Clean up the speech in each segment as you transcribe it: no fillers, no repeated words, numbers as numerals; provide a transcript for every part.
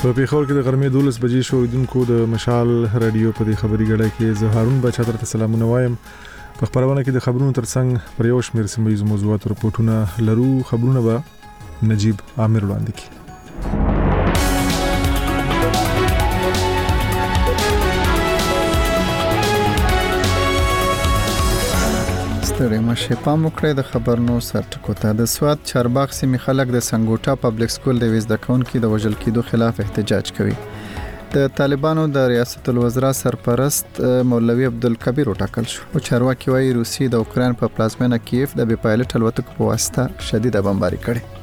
په پیښور کې د غرمې 12 بجې شو اوریدونکو د مشال رادیو په دې خبري غړای کې زه هارون بچا درته سلامونه وایم. په خبرونه کې د خبرونو ترڅنګ پر یو شمېر سیمه موضوعات رپورټونه لرو. خبرونه به نجیب عامر وړاندې کوي. مشه پام وکړئ د خبرونو سرټکو ته. د سوات چارباغ سیمې خلک د سنګوټا پبلک سکول د وزده کونکو د وژل کېدو خلاف احتجاج کوي. د طالبانو د ریاست الوزرا سرپرست مولوی عبدالکبیر وټاکل شو او چارواکي وايي روسي د اوکران په پلازمینه کیف د بي پایلټ الوتکو په واسطه شدیده بمباري کړې.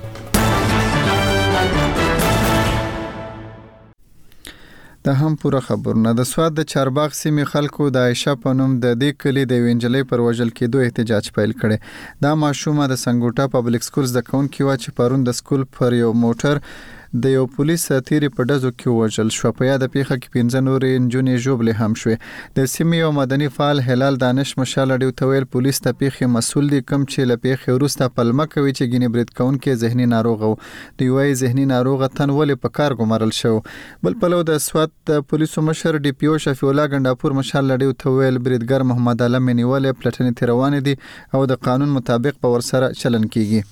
د هم پوره خبرونه. د سواد د چارباغ سیمې خلکو د عائشه په نوم د دې کلی د وینجلې پر وژل کېدو احتجاج پیل کړي. دا ماشومه د سنګوټا پبلک سکول زده کوونکې و چې پرون د سکول پر یو موټر د یو پولیس تیری په ډزو کې وژل شو. په یاد پیښه کې 15 نورې نجونې ژوبلې هم شوې. د سیمې یو مدني فعال هلال دانش مشال اډیو تویل پولیس ته پیښه مسول دي کم چې له پیښې وروسته پلمه کوي چې ګینې برید کوونکې ذهني ناروغ وو. دوی وايي ذهني ناروغ تن ولې په کار ګمارل شو. بل پلو د سوات د پولیسو مشر ډي پی او شفیع الله ګنداپور مشال اډیو تویل بریدګر محمد علم نیولې پلټنې تروان دي او د قانون مطابق په ورسره چلن کیږي.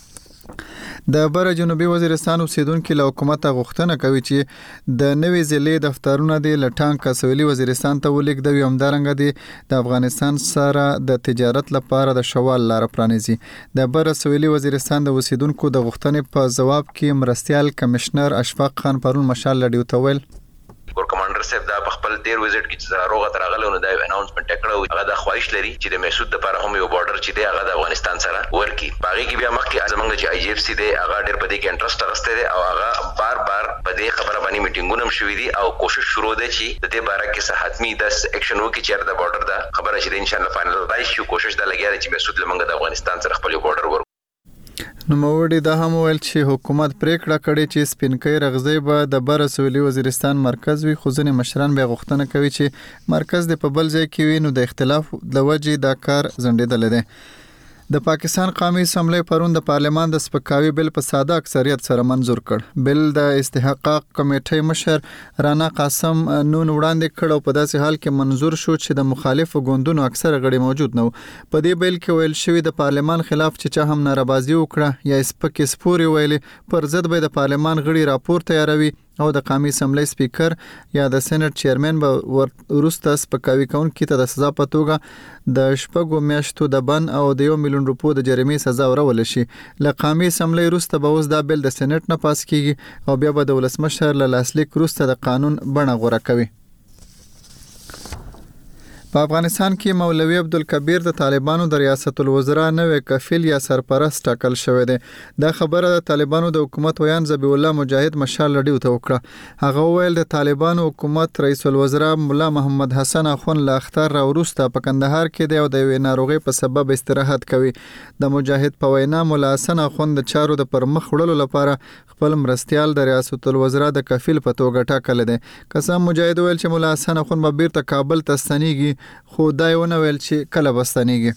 د بر جنوبي وزیرستان اوسیدونکو له حکومت غوښتنه کوي چې د نوې ضلع دفترونه د لټانګ سویلي وزیرستان ته ولیږدوي او همدارنګه د افغانستان سره د تجارت لپاره د شوال لار پرانیزي. د بر سویلي وزیرستان د اوسیدونکو د غوښتنې په جواب کې مرستيال کمشنر اشفاق خان پرون مشال لډیو تویل ګور کمانډر صاحب دا په خپل ډیر وزټ کې چې روغه ترغله نو دا اناونسمنت کړو. هغه د خواهش لري چې د محسود لپاره هم یو بارډر چې دی هغه د افغانستان سره ورکی. باغی کې بیا مخکې زمونږ چې آی جی اف سی دی هغه ډیر په دې کې انټرست راغسته دی او هغه بار په دې خبره باندې میټینګونه هم شوې دي او کوشش شروع ده چې د دې باره کې حتمی د اکشن وکړي چې د بارډر دا خبره چې ان شاء الله فائنل راشي. کوشش دا لګیا چې محسود لمنګ د افغانستان سره خپل بارډر ورک. نو موړي دا هم ویل چې حکومت پریکړه کړې چې سپینکۍ رغزي به د بر سویلي وزیرستان مرکز وي. خو ځینې مشران به غوښتنه کوي چې مرکز د په بل ځای کې وي. نو د اختلاف د وجې دا کار ځنډېدل دي. د پاکستان قومي اسمبلی پرون د پارلمان د سپکاوي بل په ساده اکثریت سره منزور کړ. بل د استحقاق کمیټې مشر رانا قاسم نون وړاندې کړ او په داسې حال کې منزور شو چې د مخالفو ګوندونو اکثر غړي موجود نه وو. په دې بل کې ویل شوی د پارلمان خلاف چې چا هم نارضایي وکړه یا سپکې سپوري ویلې پر ضد به د پارلمان غړي راپور تیاروي او د قومي اسمبلی سپیکر یا د سېنات چیرمن به ورسته سپکاوي کوونکي ته د سزا په توګه د شپږو میاشتو د بن او د 1 میلیون روپو د جریمې سزا ورول شي. له قومي اسمبلی وروسته به اوس دا بل د سېنات نه پاس کیږي او بیا به د ولسمشر له لاسلیک وروسته د قانون بڼه غوړه کوي. په افغانستان کې مولوی عبدالکبیر د طالبانو د ریاست الوزرا نوې کفیل یا سرپرست ټاکل شوی دی. دا خبره د طالبانو د حکومت ویان ذبیح الله مجاهد مشال لډیو ته وکړه. هغه ویل د طالبانو حکومت رئیس الوزرا مولا محمد حسن اخون له اختر را وروسته په کندهار کې دی او د یوې ناروغي په سبب استراحت کوي. د مجاهد په وینا مولا حسن اخون د چارو د پرمخ وړلو لپاره خپل مرستيال د ریاست الوزرا د کفیل په توګه ټاکل دي. قسم مجاهد ویل چې مولا حسن اخون به بیرته کابل ته ستنیږي خو دا یو نه ویل چې کله بستانیږي.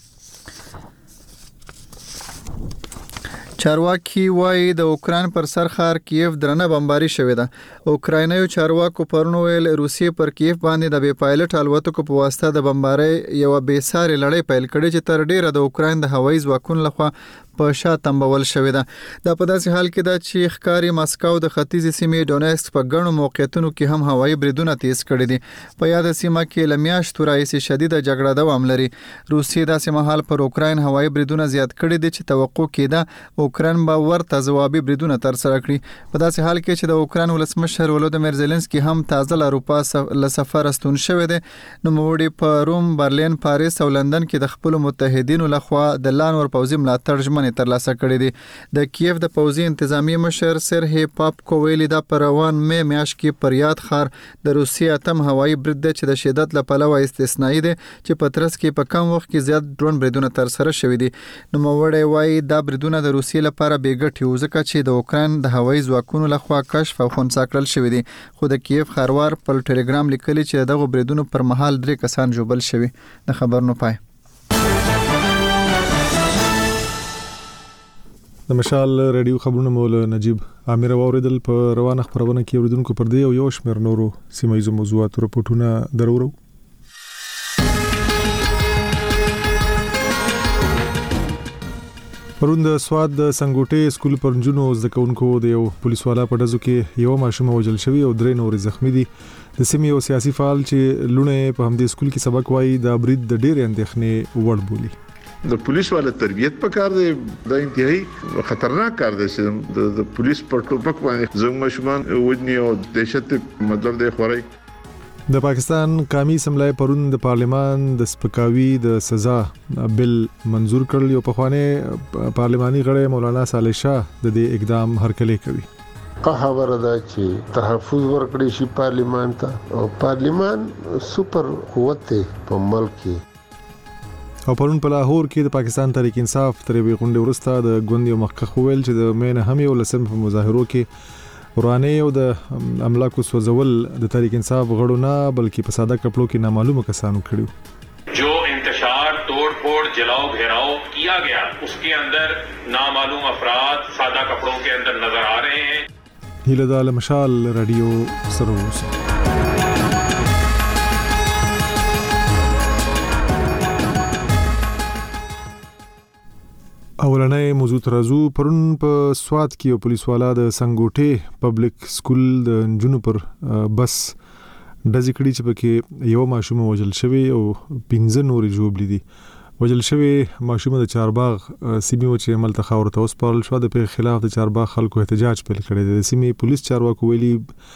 چارواکي وايي د اوکران پر سر ښار کیف درنه بمباري شوې ده. اوکراینایي چارواکو پرون ویل روسیې پر کیف باندې د بي پایلټ الوتکو په واسطه د بمبارۍ یو بې ساري لړۍ پیل کړې چې تر ډیره د اوکراین د هوایي ځواکونو لخوا په شا تمبول شوې ده. دا په داسې حال کې ده چې ښکاری ماسکو د ختیځي سیمې ډونیسک په ګڼو موقعیتونو کې هم هوایي بریدونه تیز کړي دي. په یاد سیمه کې لمیاشتو راهیسې شدیده جګړه دوام لري. روسیې داسې مهال پر اوکراین هوایي بریدونه زیات کړي دي چې توقع کېده اوکراین به ورته ځوابي بریدونه ترسره کړي. په داسې حال کې چې د اوکراین ولسمشر ولودیمیر زيلنسکي هم تازه له اروپا له سفر ستون شوی دی. نو موړي په روم، برلین، پاریس او لندن کې د خپل متحدینو لخوا د لانور پوځي ملاتړ ژمنې ترلاسه کړې دي. د کیف د پوځي انتظامی مشر سرهی پاپکو ویلي دا پر روان مې میاشت کې پر یاد ښار د روسیې اتم هوایي برید دی چې د شدت له پلوه استثنایی دی چې په ترڅ کې په کم وخت کې زیات ډرون بریدونه ترسره شوي دي. نو موړی وایي دا بریدونه د روسیې لپاره بې ګټې وو ځکه چې د اوکراین د هوایي ځواکونو لخوا کشف او خنثی کړل شوي دي. خو د کیف ښاروال پر ټلګرام لیکلي چې دغه بریدونو پر مهال 3 کسان ژوبل شوي. د خبرونو پای. د مشال رادیو خبرونه مول نجيب عامر اوریدل په روانه خبرونه کې اوریدونکو پر دی او یو شمېر نورو سیمایي موضوعات رپورټونه درورو. پرون د سواد د سنگوټي سکول پرنجونو زدکونکو د یو پولیس والا په دزو کې یو ماشوم وژل شوی او درې نور زخمی دي. د سیمې یو سیاسي فعال چې لونه په همدې سکول کې سبق وایي د برید د ډېر اندېښنې وړ بولي. د پولیس والا تربیت پکار دی، د انتهایی خطرناک کار دی چې د پولیس پر ټوپک باندې زموږ ماشومان وجني او دهشت مطلب دی خوري. د پاکستان قومي اسمبلی پرون د پارلمان د سپکاوي د سزا بل منزور کړل. یو پخوانی پارلماني غړی مولانا صالح شاه د دې اقدام هرکلی کوي. خبره ده چې تحفظ ورکړي شي پارلمان ته، او پارلمان سپر قوت دی په ملک کې. او پرون په لاهور کې د پاکستان تحریک انصاف ترې غونډې ورسته د ګوند یو مخکخ ویل چې د مین هم یو لسم په مظاهرو کې ورانه یو د املاکو سوزول د تحریک انصاف غړو نه بلکې په ساده کپړو کې نامعلومه کسانو کړیو. جو انتشار توڑ پھوڑ جلاؤ گھیراؤ کیا گیا اس کے اندر نامعلوم افراد سادہ کپڑوں کے اندر نظر آ رہے ہیں. هیله د مشال رادیو سروس. اولنې موضوع ترازو پرون په سواد کې یو پولیس والا د سنگوټي پبلک سکول د جنو پر بس د ذکرې چې پکې یو ماشوم وژل شوی او 15 نورې جوړ دي. وژل شوی ماشوم د چارباغ سیمه چې عمل تخاور ته اوس پرل شو د په خلاف د چارباغ خلکو احتجاج پیل کړی دی. د سیمه پولیس چارواکو ویلي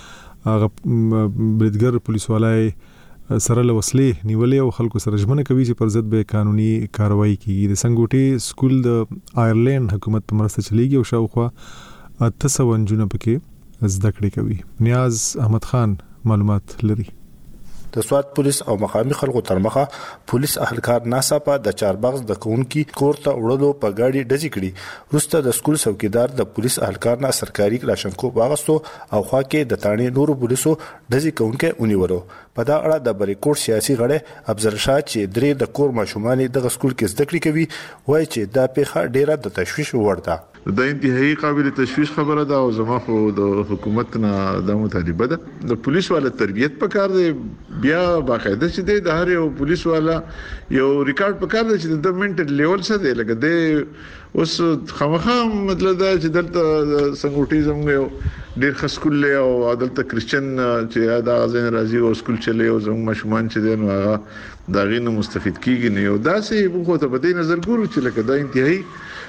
بریدګر پولیس والای سره له وسلې نیولې او خلکو سره ژمنه کوي چې پر ضد به قانوني کاروایی کیږي. د سنگوټي سکول د آیرلند حکومت په مرسته چلیږي او شاوخوا 800 جنونه پکې زده کړې کوي. نیاز احمد خان معلومات لري. د سواد پولیس او مقامي خلکو ترمخه پولیس اهلکار ناڅاپه د چارباغ د کونکي کور ته وړلو په گاډي ډزې کړي. وروسته د سکول څوکیدار د پولیس اهلکار نه سرکاري کلاشنکو واغستو او خوا کې د تانې نورو پولیسو ډزې کوونکي ونیولو. په دا اړه د بریکوټ سیاسي غړی افضل شاه چې درې د کور ماشومان د سکول کې زده کړې کوي وایي چې دا پیښه ډیره د تشویش وړ ده. د انتهایی قابل تشویش خبره ده او زما خو د حکومت نه د مطالبه ده. د پولیس والا تربیت پکار دی، بیا باقاعده چې د هر یو پولیس والا یو ریکارډ پکار دی چې د منټل لیول څه دی. لکه د اوس خامخا مطلب دا چې دلته سنگوټیزم یو ډیر خسکول له او عدالت کرسچن چې دا غزن راځي او سکول چلی او زموږ ماشومان چې دین هغه دا غینه مستفید کیږي نه. یو داسې بخو ته په دې نظر ګورو چې لکه دا انتهایی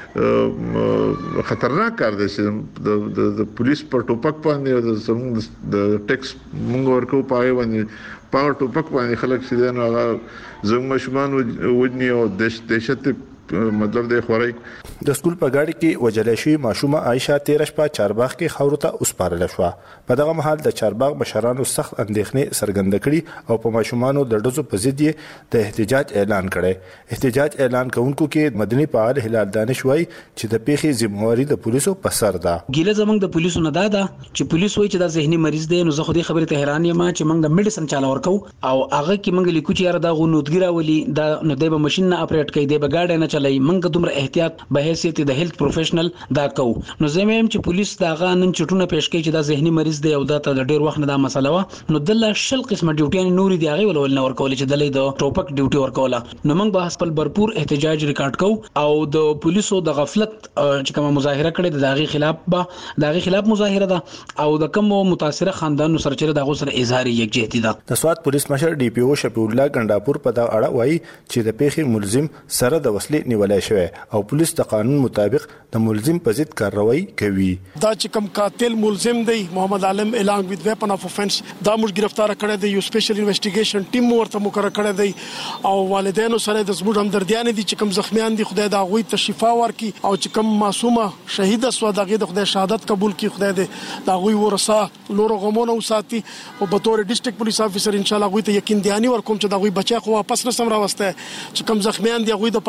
خطرناک کار دی چې د پولیس پر ټوپک باندې د ټیکس مونږ ورکو پای باندې پاور ټوپک باندې خلک چې دین هغه زموږ ماشومان وجني او دهشت مطلب د خوري. د سکول په گاډي کې وجلې شوی ماشومه عائشہ 13 شپه چارباغ کې خاور ته اوسپارل شو. په دغه محل د چارباغ مشرانو سخت اندېښنې څرګند کړي او په ماشومانو د ډزو په ضد یې د احتجاج اعلان کړي. احتجاج اعلان کوونکو کې مدني فعال هلال دانش وایي چې د پیښې ذمہواری د پولیسو په سر ده. ګیله زمنګ د پولیسو نه ده چې پولیس وایي چې دا ذهني مریض دی. نو زه خو دې خبره ته حیران یم چې موږ د میډیسن چاله ورکو او هغه کې موږ لیکو چې یاره دا غونودګی راولي دا نو د ماشين نه اپریټ کوي د بغاډ نه چلای. موږ دومره احتیاط به حیثیت د هیلث پروفیشنل دا کو. نو زموږ چې پولیس دا غانن چټونه پیش کوي چې دا ذهني مریض دی او دا ته ډیر وخت نه دا مسله و. نو دله شل قسمه ډیوټي نوري دی هغه ول نه ورکول چې دلې د ټوپک ډیوټي ورکوله. نو موږ به خپل برپور احتجاج ریکارډ کو او د پولیسو د غفلت چې کومه مظاهره کړې د داغي خلاف به داغي خلاف مظاهره ده او د کوم متاثره خاندانو سرچره دغه سره اظهار یکجهتي ده. د سواد پولیس مشر ډي پی او شفیع الله ګنداپور په دا اړه وایي چې د پیښې ملزم سره د وسلې نیولای شوی او پولیس د قانون مطابق د ملزم په ضد کارروایی کوي. دا چې کوم قاتل ملزم دی محمد عالم الانګ وذ ویپن اف افنس دا موږ گرفتار کړی دی. یو سپیشل انویسټیګیشن ټیم ورته مقرر کړی دی او والدینو سره د زموږ همدردیان دي چې کوم زخمیان دي خدای دا غوي ته شفا ورکړي او چې کوم معصومه شهید سو دغه د خدای شهادت قبول کړي. خدای دې دا غوي ورسا نور غمونه وساتي او په تور ډیسټریکټ پولیس افیسر ان شاء الله غوي ته یقین دیانی ورکوم چې دا غوي بچا خو واپس نه سم راوسته چې کوم زخمیان دي غوي د پر دعا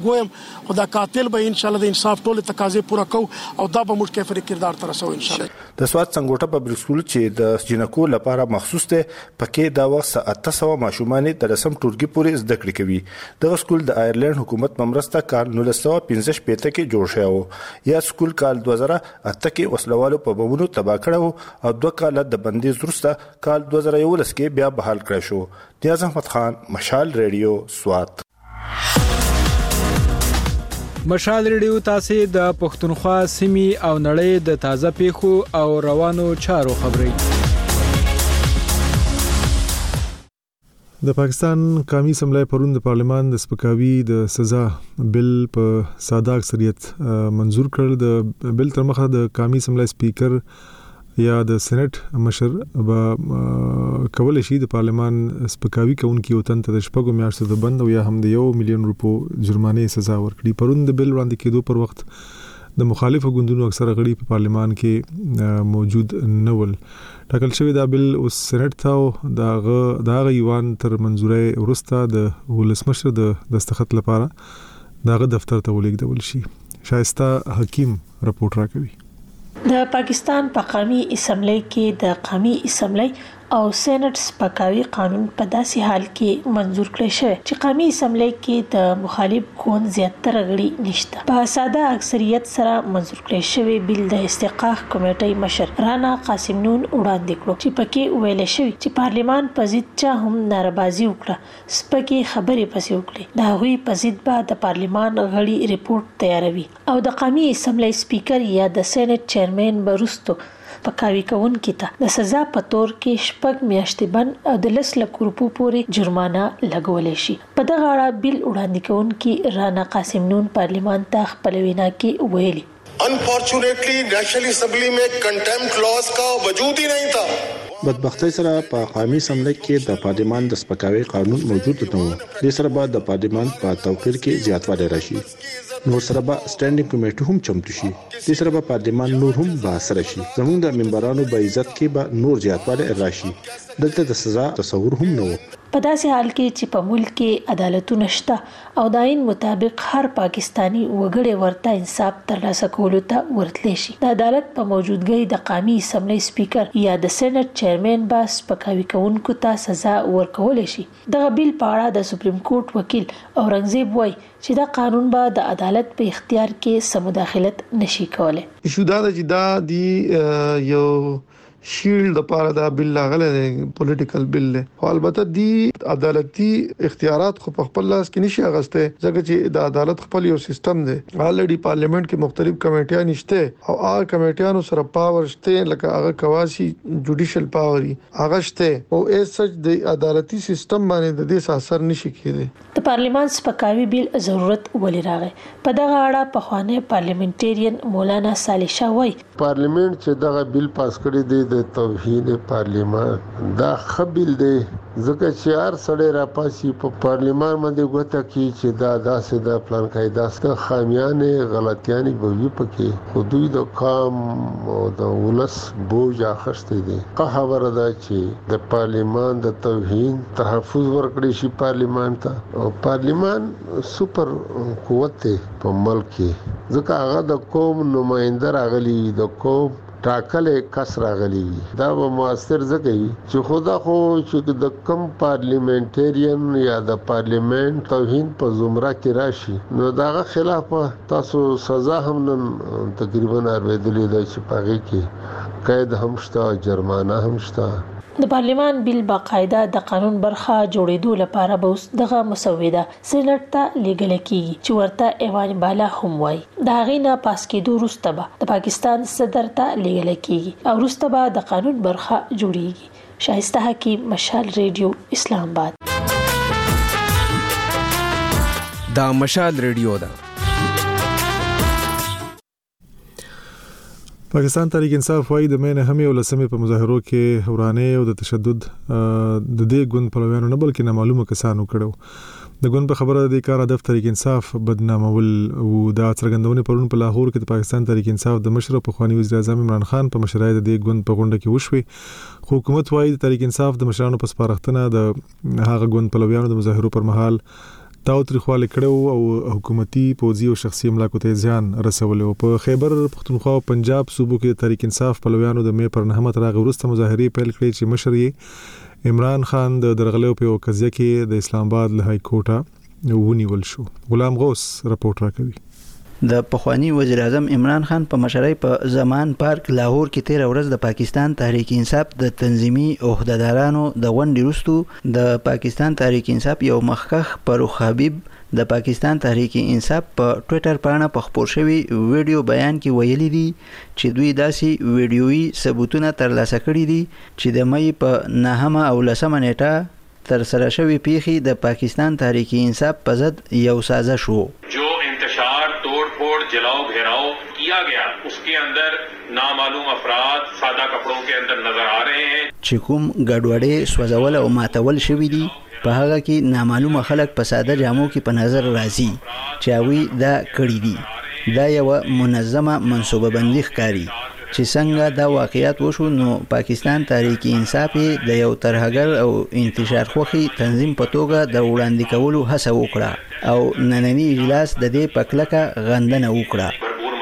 ګویم خدا قاتل به ان شاء الله د انصاف ټول تقاضې پوره کو او دا به موږ کیفر کردار تر سو ان شاء الله. د سواد څنګهټه پبلک سکول چې د جنکو لپاره مخصوص ته پکې دا وخت 800 ماشومان د رسم ټولګي پورې زده کړې کوي. د سکول د آیرلند حکومت ممرسته کال 1915 کې جوړ شوی و. یا سکول کال 2008 کې وسلوالو په بمونو تباہ کړو او 2 کال د بندیز وروسته کال 2011 کې بیا بحال کړی شو. نیاز احمد خان، مشال ریډیو، سوات. مشال ریډیو تاسو د پښتونخوا سیمې او نړۍ د تازه پیښو او روانو چارو خبري. د پاکستان قومي اسمبلی پرون د پارلمان د سپکاوي د سزا بل په ساده اکثریت منزور کړل. د بل تر مخه د قومي اسمبلی سپیکر یا د سېنات مشر به کول شي د پارلمان سپکاوي کوونکی او تن ته شپږو میاشتو د بند او یا هم د 1 ملیون روپو جرمانه سزا ورکړي. پرون د بل وړاندې کېدو پر وخت د مخالفو ګوندونو اکثره غړي په پارلمان کې موجود نه ول. ټاکل شوی دا بل اوس سېنات ته داغه ایوان تر منزوري ورسته د ولسمشر د دستخط لپاره داغه دفتر ته ولیږدول شي. شایسته حکیم رپورت راکوي. د پاکستان په قومي اسمبلی کې د قومي اسمبلی او سېنات سپکاوي قانون په داسې حال کې منزور کړی شوی چې قومي اسمبلی کې د مخالف ګوند زیاتره غړي نشته. په ساده اکثریت سره منزور کړی شوی بل د استحقاق کمیټې مشر رانا قاسم نون وړاندې کړو چې پکې ویل شوی چې پارلمان په ضد چا هم ناربازي وکړه، سپکې خبرې پسې وکړي. دا غوي په ضد به د پارلمان غړي ریپورت تیاروي او د قومي اسمبلی سپیکر یا د سېنات چیرمن برستو پکاوي کوونکي ته د سزا په تور کې 6 میاشتې بند او د 10 لک روپو پورې جرمانه لګولې شي. په دغه اړه بل وړاندې کوونکي رانا قاسم نون پارلمان ته خپل وینا کې ویلي Unfortunately, National Assembly में contempt laws का वजूद ही नहीं था. بدبختۍ سره په قومي اسمبلی کې د پارلمان د سپکاوي قانون موجود نه و. د سره بعد د پارلمان په توقیر کې زیاتوالی راشي. نور سره به سټانډینګ کمیټه هم چمتو شي. د سره به پارلمان نور هم باسر شي. زموږ د ممبرانو په عزت کې به نور زیاتوالی راشي. دلته د سزا تصور هم نه و. په داسې حال کې چې په ملک کې عدالتونه شته او د آئین مطابق هر پاکستانی وګړي ورته انصاف ترلاسه کولو ته ورتلی شي. د عدالت په موجودګۍ د قومي اسمبلی سپیکر یا د سېنات چیرمن به سپکاوي کوونکو ته سزا ورکول شي. دغه بیل په اړه د سپریم کورټ وکیل اورنګزیب وایي چې دا قانون به د عدالت په اختیار کې سم مداخلت نشي کولای. ایشو دا چې دا دی یو شیلډ لپاره دا بل لاغله دی، پولیټیکل بل دی. البته دی عدالتي اختیارات خو په خپل لاس کې نشي اغسته ځکه چې د عدالت خپل یو سیستم دی. الریډي پارلیمنت کې مختلف کمیټیان نشته او هغه کمیټیانو سره پاور شته لکه هغه کواسي جوډیشل پاور هغه شته او اس سچ د عدالتي سیستم باندې د دې اثر نشي کېدی. د پارلمان سپکاوي بیل ضرورت ولې راغی؟ په دغه اړه په خوانه پارلیمنټریان مولانا صالح شاه وایي پارلیمنت چې دغه بیل پاس کړی دی د توهین پارلیمان دا خبل دی ځکه چې هر سړی را پاسي په پارلیمان باندې غوته کی چې دا داسې د پلان قاعده ست خامیانه غلطیانی به وي پکې خو دوی د کام او د ولس بوج اخستې دي. که خبره ده چې د پارلیمان د توهین تحفظ ورکړي شي پارلیمان ته او پارلیمان سوپر قوت په ملک کې ځکه هغه د قوم نمائنده راغلي د قوم ټاکلې کس راغلی دا به موثر ځکه چې خدا خو چې د کم پارلیمنټریان یا د پارلیمنت توهین په زمره کې راشي نو داغه خلاف تاسو سزا هم نن تقریبا اړېدلې ده چې پاږي کې قید هم شته جرمانه هم شته. د پارلمان بیل باقاعده د قانون برخه جوړېدو لپاره به اوس دغه مسوده سېنات ته لیږل کیږي چې ورته ایوان بالا هم وایي. دا غینه پاس کېدو وروسته به د پاکستان صدر ته لیږل کیږي او وروسته به د قانون برخه جوړیږي. شایسته حکیم، مشال ریډیو، اسلام آباد. دا مشال ریډیو ده. پاکستان تحریک انصاف وايي د مې نه هم یو لسمه په مظاهرو کې ورانه او د تشدد د دې ګوند په لویانو نه بلکې نامعلومه کسانو کړو. د ګوند په خبره د کار هدف تحریک انصاف بدنامول او د څرګندونې پرون په لاهور کې د پاکستان تحریک انصاف د مشر په خواني وزیر اعظم عمران خان په مشرۍ د دې ګوند په غونډه کې وشوي. حکومت وايي د تحریک انصاف د مشرانو په سپارښتنه د هغه ګوند په لویانو د مظاهرو پر مهال تاوتریخواله کړو او حکومتي پوځي او شخصي املاکو ته ځان رسولو. په خیبر پختونخوا او پنجاب صوبو کې تحریک انصاف پلویانو د مې پر 9 تر وروسته مظاهرې پیل کړې چې مشر یې عمران خان د درغلو په قضیه کې د اسلام آباد له های کورټه ونیول شو. غلام غوث رپورټ راکوي. د پخوانی وزیر اعظم عمران خان په مشرۍ په زمان پارک لاهور کې 13 ورځ د پاکستان تحریک انصاف د تنظیمي عہدهدارانو د غونډې وروسته د پاکستان تحریک انصاف یو مخکخ فاروق حبیب د پاکستان تحریک انصاف په ټوئیټر باندې په خپور شوی ویډیو بیان کې ویلي دي چې دوی داسې ویډیويي ثبوتونه ترلاسه کړي دي چې د مې په 9 او 10 نیټه تر سره شوی پیخي د پاکستان تحریک انصاف په ضد یو سازش وو. जलाओ घेराव किया गया उसके अंदर नामालूम अफराद सादा कपड़ों के अंदर नजर आ रहे हैं. چې کوم ګډوډي سوځول او ماتول شوی دي په هغه کې نامعلومه خلک په ساده جامو کې په نظر راځي چې هغوی دا کړی دي. دا یو منظمه منصوبه بندي ښکاري چې څنګه دا واقعیت وشو نو پاکستان تحریک انصاف د یو ترهګر او انتشار خوخي تنظیم په توګه د وړاندې کولو هڅه وکړه او نننی اجلاس د دې پکلکه غندنه وکړه.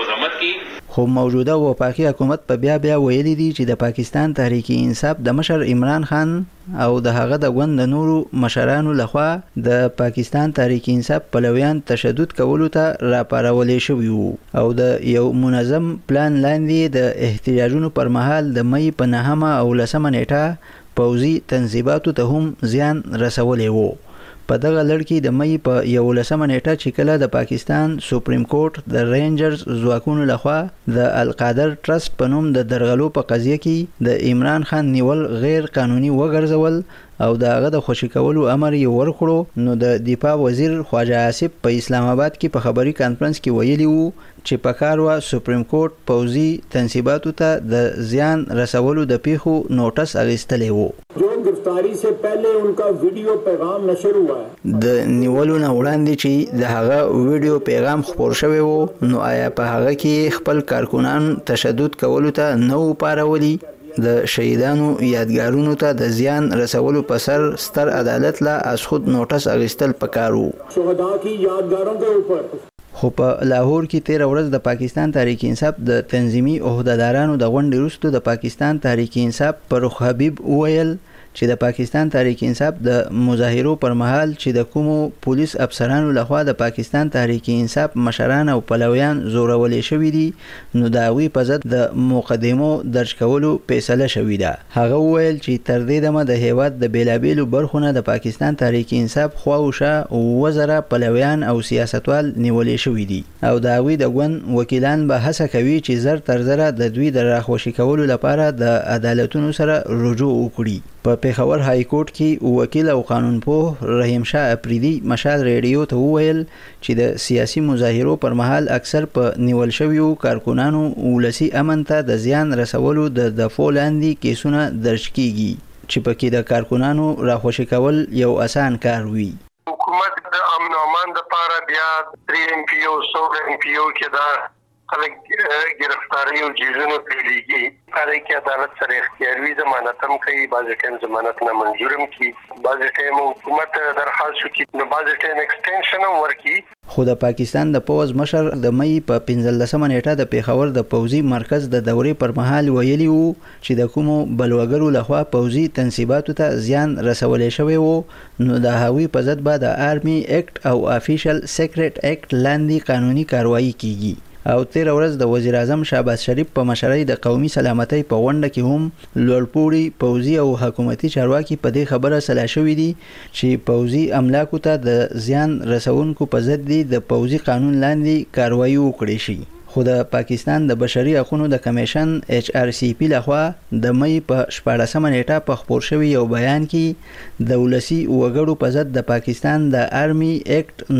خو موجوده وفاقي حکومت په بیا ویلي دي چې د پاکستان تحریک انصاف د مشر عمران خان او د هغه د غوند نورو مشرانو لخوا د پاکستان تحریک انصاف پلویان تشدد کولو ته راپارولې شوی وو او د یو منظم پلان لاندې د احتجاجونو پر مهال د مې په 9 او 10 نیټه پوځي تنظیماتو ته هم زیان رسولې وو. په دغه لړ کې د مې په 11 نیټه چې کله د پاکستان سپریم کورټ د رینجرز ځواکونو لخوا د القادر ټرست په نوم د درغلو په قضیه کې د عمران خان نیول غیر قانوني وګرځول او د هغه د خوشی کولو امر یې ورکړو نو د دفاع وزیر خواجه آصف په اسلام آباد کې په خبري کانفرنس کې ویلي وو چې په کار وا سپریم کورټ پوځي تنصیباتو ته د زیان رسولو د پیښو نوټس اغستلې وو. جو گرفتاری سے پہلے ان کا ویڈیو پیغام نشر ہوا ہے د نیولو نه وړاندې چې د هغه ویډیو پیغام خپور شوی وو نو آیا په هغه کې خپل کارکونان تشدد کولو ته نو پارولي د شهیدانو یادګارونو ته د زیان رسولو په سر ستر عدالت لا از خود نوټس اغستل پکارو. شهدا کی یادګاروں کے اوپر خو په لاهور کې 13 ورځ د پاکستان تحریک انصاف د تنظیمي عہدهدارانو د غونډې وروسته د پاکستان تحریک انصاف فاروق حبیب ویل چې د پاکستان تحریک انصاف د مظاهرو پر مهال چې د کومو پولیس افسرانو لخوا د پاکستان تحریک انصاف مشران او پلویان زورولې شوی دي نو د هغوی په ضد د مقدمو درج کولو فیصله شوې ده. هغه ویل چې تر دې دمه د هیواد د بیلابیلو برخونه د پاکستان تحریک انصاف خواوشه وزره پلویان او سیاستوال نیولې شوی دي او د هغوی د ګوند وکیلان به هڅه کوي چې زر تر زره د دوی د راخوشي کولو لپاره د عدالتونو سره رجوع وکړي. په پیښور های کورټ کې وکیل او قانونپوه رحیم شاه اپریدي مشال ریډیو ته وویل چې د سیاسي مظاهرو پر مهال اکثر په نیول شویو کارکونانو ولسی امن ته د زیان رسولو د دفعو لاندې کیسونه درج کیږي چې پکې د کارکونانو راخوشي کول یو اسان کار وي. حکومت د امن او امان لپاره بیا 3 ام پی او 100 ام پی او کې دا خلک گرفتاری او جیزونو پیلیږي هغه کې عدالت سره اختیاري ضمانت هم کوي بعض ټیم ضمانت نه منظورم کی بعض ټیم حکومت درخواست کوي نو بعض ټیم ایکسټنشن هم ورکي. خو د پاکستان د پوز مشر د مې په 15 نیټه د پیښور د پوځي مرکز د دورې پر مهال ویلي وو چې د کومو بلوګرو لخوا پوځي تنصیباتو ته زیان رسولې شوی وو نو د هغوی په ضد به د آرمي اکټ او افیشل سیکریټ اکټ لاندې قانوني کاروایی کیږي. او 13 ورځ د وزیر اعظم شهباز شریف په مشرۍ د قومي سلامتۍ په غونډه کې هم لوړپوړي پوځي او حکومتي چارواکي په دې خبره سلا شوې دي چې پوځي املاکو ته د زیان رسونکو په ضد د پوځي قانون لاندې کاروایی وکړي شي. خو د پاکستان د بشري حقوقو د کمیشن ایچ آر سی پی لخوا د مې په 14 نیټه په خپور شوی یو بیان کې د ولسی وګړو په ضد د پاکستان د آرمي اکټ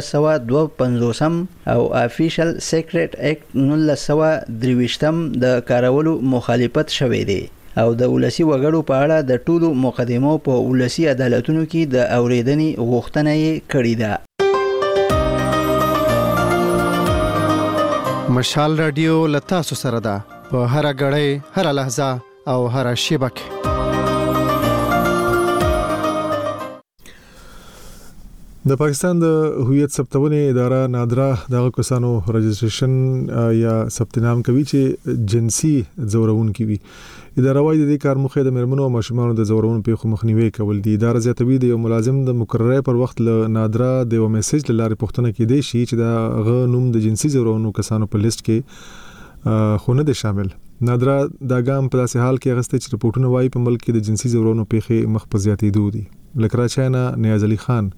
1952 او افیشل سیکریټ اکټ 1923 د کارولو مخالفت شوی دی او د ولسی وګړو په اړه د ټولو مقدمو په ولسی عدالتونو کې د اوریدنې غوښتنه یې کړې ده. مشال رادیو لتا سره ده په هر غړې هر لحظه او هر شیبه کې. د پاکستان د هویت ثبتونې اداره نادرا دغه کسانو رجسټریشن یا ثبت نام کوي چې جنسي زورونکي وي. اداره وايي د دې کار مخه د مرمنو او ماشومانو د زورونو په مخنیوي کول دي. اداره زیاتوي د یو ملازم د مقرره پر وخت له نادرا د یو میسج لاره پوښتنه کیدی شي چې دا غ نوم د جنسي زورونو کسانو په لیست کې خونه دي شامل. نادرا دا ګام په داسې حال کې اغسته چې رپورټونه وايي په ملک کې د جنسي زورونو پیښې مخ په زیاتېدو دي. لکراچانه نیاز علي خان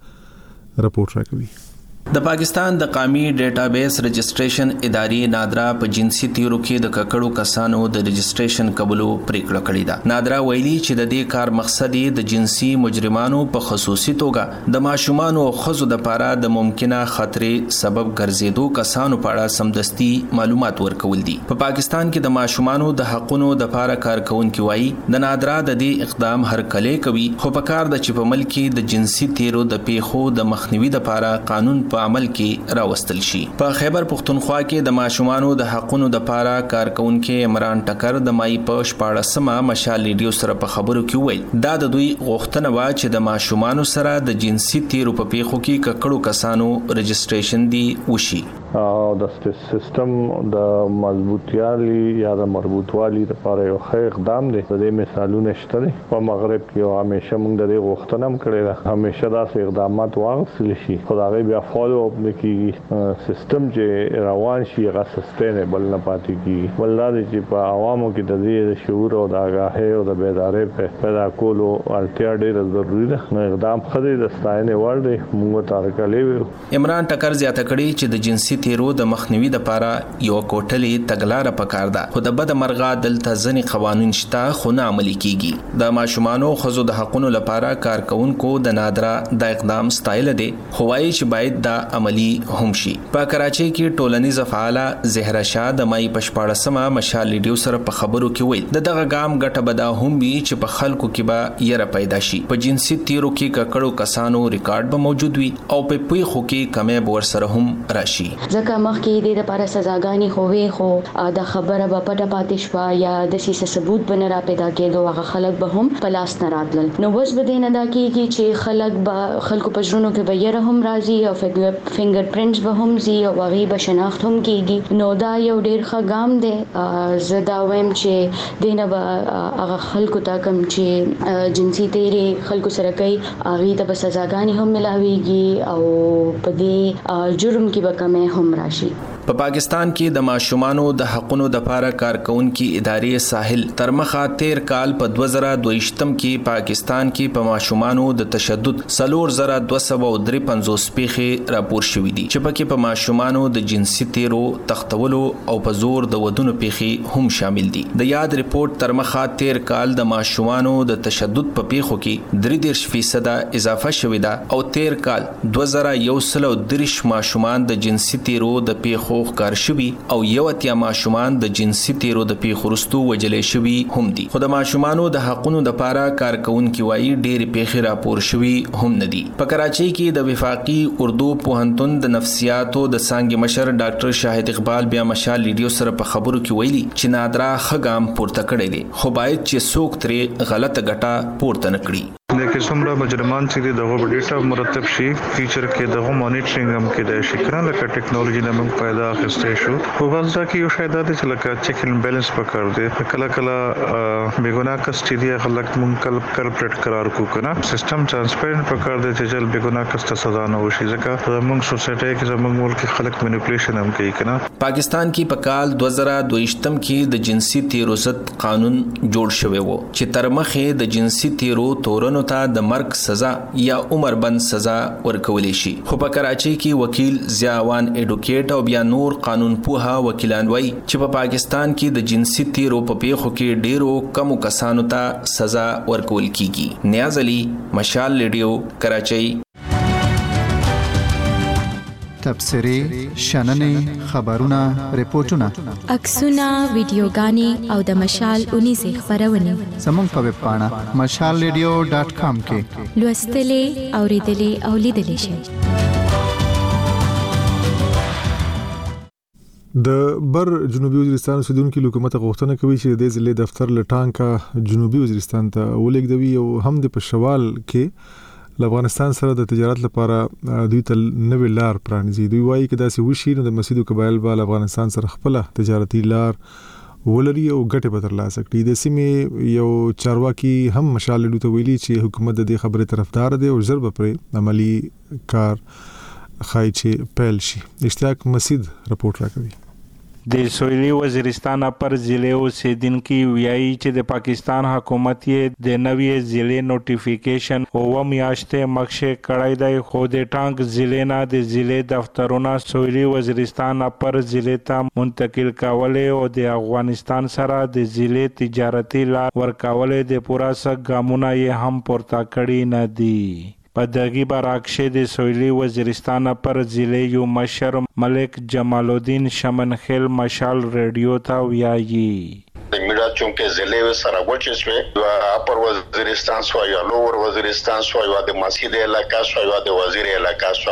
رپورټ راکوي. د پاکستان د قومي ډیټابیس رجسټریشن ادارې نادرا په جنسي تیرو کې د ککړو کسانو د رجسټریشن قبولو پریکړه کړې ده. نادرا ویلي چې د دې کار مقصد د جنسي مجرمانو په خصوصي توګه د ماشومانو او ښځو د پاره د ممکنه خطرې سبب ګرځېدو کسانو په اړه سمدستي معلومات ورکول دي. په پاکستان کې د ماشومانو د حقونو د پاره کارکونکي وایي د نادرا د دې اقدام هرکلی کوي، خو په کار د چې په ملک کې د جنسي تیرو د پیښو د مخنیوي د پاره قانون په عمل کې راوستل شي. په خیبر پختونخوا کې د ماشومانو د حقونو د پاره کارکونکي عمران ټکر د مای په 14مه مشال ریډیو سره په خبرو کې ویل دا د دوی غوښتنه و چې د ماشومانو سره د جنسي تیرو په پیښو کې ککړو کسانو رجسټریشن دی وشي او د سیستم د مضبوطیالي یا د مربوطوالي لپاره یو ښه اقدام دی. د دې مثالونه شته په مغرب کې او همیشه موږ د دې غوښتنه هم کړې ده، همیشه داسې اقدامات واغستل شي، خو دا غي بیا فالو اپ نکېږي. سیستم چې روان شي هغه سسټینبل نه پاتې کیږي. ولادي چې په عوامو کې د دې شعور او د آگاهۍ او د بیدارۍ په پیدا کولو اړتیا ډېره ضروری ده. نو اقدام خدای د ستاینې وړ دی. موږ تارکلې عمران ټکر زیاته کړي چې د جنسي تیرو د مخنیوي د پاره یو کوټلې تګلاره پکار ده، خو د بد مرغه دلته ځنې قوانين شته خو نه عملي کیږي. د ماشومانو خزو د حقونو لپاره کارکونکو د نادرا د اقدام ستایل دي، خو وايي چې باید دا عملی هم شي. په کراچۍ کې ټولنیز فعاله زهرا شاه د مای په 14مه مشال ریډیو سره په خبرو کې ویل د دغه ګام ګټه بدا هم وي چې په خلکو کې به یره پیدا شي. په جنسي تیرو کې ککړو کسانو ریکارډ به موجود وي او په پیښو کې کمې بور سره هم راشي. ځکه مخکې د لپاره سزاګانی خووي خو د خبره په پټه پاتې شو یا د سیسه ثبوت بنه را پیدا کېدو هغه خلک به هم پلاس نه راتلل. نو وس به نه دا کېږي چې خلکو په ژوندونو کې به یره هم راځي او فینګر پرینټس به هم زی او هغه به شناخت هم کېږي. نو دا یو ډېر ښه ګام دی. زه دا وایم چې دینه به هغه خلکو ته کوم چې جنسي تیری خلکو سره کوي هغه ته به سزاګانی هم ملاويږي او په دې جرم کې به کمې هم راشي. په پاکستان کې د ماشومانو د حقونو د پاره کارکونکي ادارې ساحل تر مخه 13 کال په 2022 کې پاکستان کې په ماشومانو د تشدد 4253 پیښې راپور شوې دي چې پکې په ماشومانو د جنسي تیرو تختولو او په زور د ودونو پیښې هم شامل دي. د یاد ریپورت تر مخه 13 کال د ماشومانو د تشدد په پیښو کې 33% اضافه شوې ده او 13 کال 2130 ماشومان د جنسي تیرو د پیښو ښکار شوي او یو اتیا ماشومان د جنسي تیرو د پیښو وروسته وجلې شوي هم دي. خو د ماشومانو د حقونو د پاره کارکونکي وایي ډېرې پیښې راپور شوي هم نه دي. په کراچۍ کې د وفاقي اردو پوهنتون د نفسیاتو د څانګې مشر ډاکټر شاهد اقبال بیا مشال ریډیو سره په خبرو کې ویلي چې نادرا خګام پورته کړی دی، خو باید چې څوک ترې غلطه ګټه پورته نه کړي. د قسمه مجرمان چې دغه ډیټا مرتب شي فیچر کې دغه مانیټرینګ هم کې د شکر لکه ټیکنالوژي نه موږ پیدا اخیستې شو. خو وځه کې یو شاید د چې لکه چیک ان بیلانس پکار دی. کله کله بیګونا کسټ دی خلک موږ کلپریټ قرار کو کنه سیستم ترانسپیرنت پکار دی چې جل بیګونا کسټ سزا نه وشي. ځکه موږ سوسایټي کې زموږ ملک خلک مینیپولیشن هم کوي کنه. پاکستان کې په کال 2022 کې د جنسي تیرو ضد قانون جوړ شوی وو چې تر مخه د جنسي تیرو تورنو ته د مرګ سزا یا عمر بند سزا ورکول شي. خو په کراچۍ کې وکیل ضیاوان اډوکیټ او بیا نور قانون پوها وکیلان وایي چې په پاکستان کې د جنسي تیرو په پیښو کې ډیرو کمو کسانو ته سزا ورکول کیږي. نیاز علي مشال ریډیو کراچۍ. تبصرې شننې خبرونه ریپورتونه عکسونه ویډیوګانې او د مشال 19 خبرونه زموږ په ویب پاڼه mashalradio.com کې لوستلې اوریدلې او لیدلې شئ. د بر جنوبي وزیرستان اوسیدونکو حکومت غوښتنه کوي چې د ضلع دفتر لټانکا جنوبي وزیرستان ته ولېږدوي او هم د پښوال کې له افغانستان سره د تجارت لپاره دوی ته نوې لار پرانیزي. دوی وایي چې داسې وشي نو د مسجد قبایل به افغانستان سره خپل تجارتي لار ولري او ګټه به ترلاسه کړي. د سیمې یو چارواکي هم مشال ته ویلي چې حکومت د دې خبرې طرفدار دی او ضرب پر عملی کار خای چې پیل شي. اشتیاق مسجد رپورت راکوي. د سویلي وزیرستان پر ضلع اوسیدونکو ویایي چې د پاکستان حکومت یې د نوې ضلع نوټیفیکیشن او میاشتې مخکې کړی دی، خو د ټانک ضلع نه د ضلع دفترونه سویلي وزیرستان پر ضلع ته منتقل کولې او د افغانستان سره د ضلع تجارتي لار ورکولې د پوره سګ ګامونه یې هم پورته کړی نه دي. په دغه برعکس د سویلي وزیرستان پر ضلع یو مشر ملک جمال الدین شمنخیل مشال ریډیو ته ویایي میرا چونکه ضلع سره وچه شوی و اپر وزیرستان سو یا لور وزیرستان سو یا د مسجد علاقہ سو یا د وزیر علاقہ سو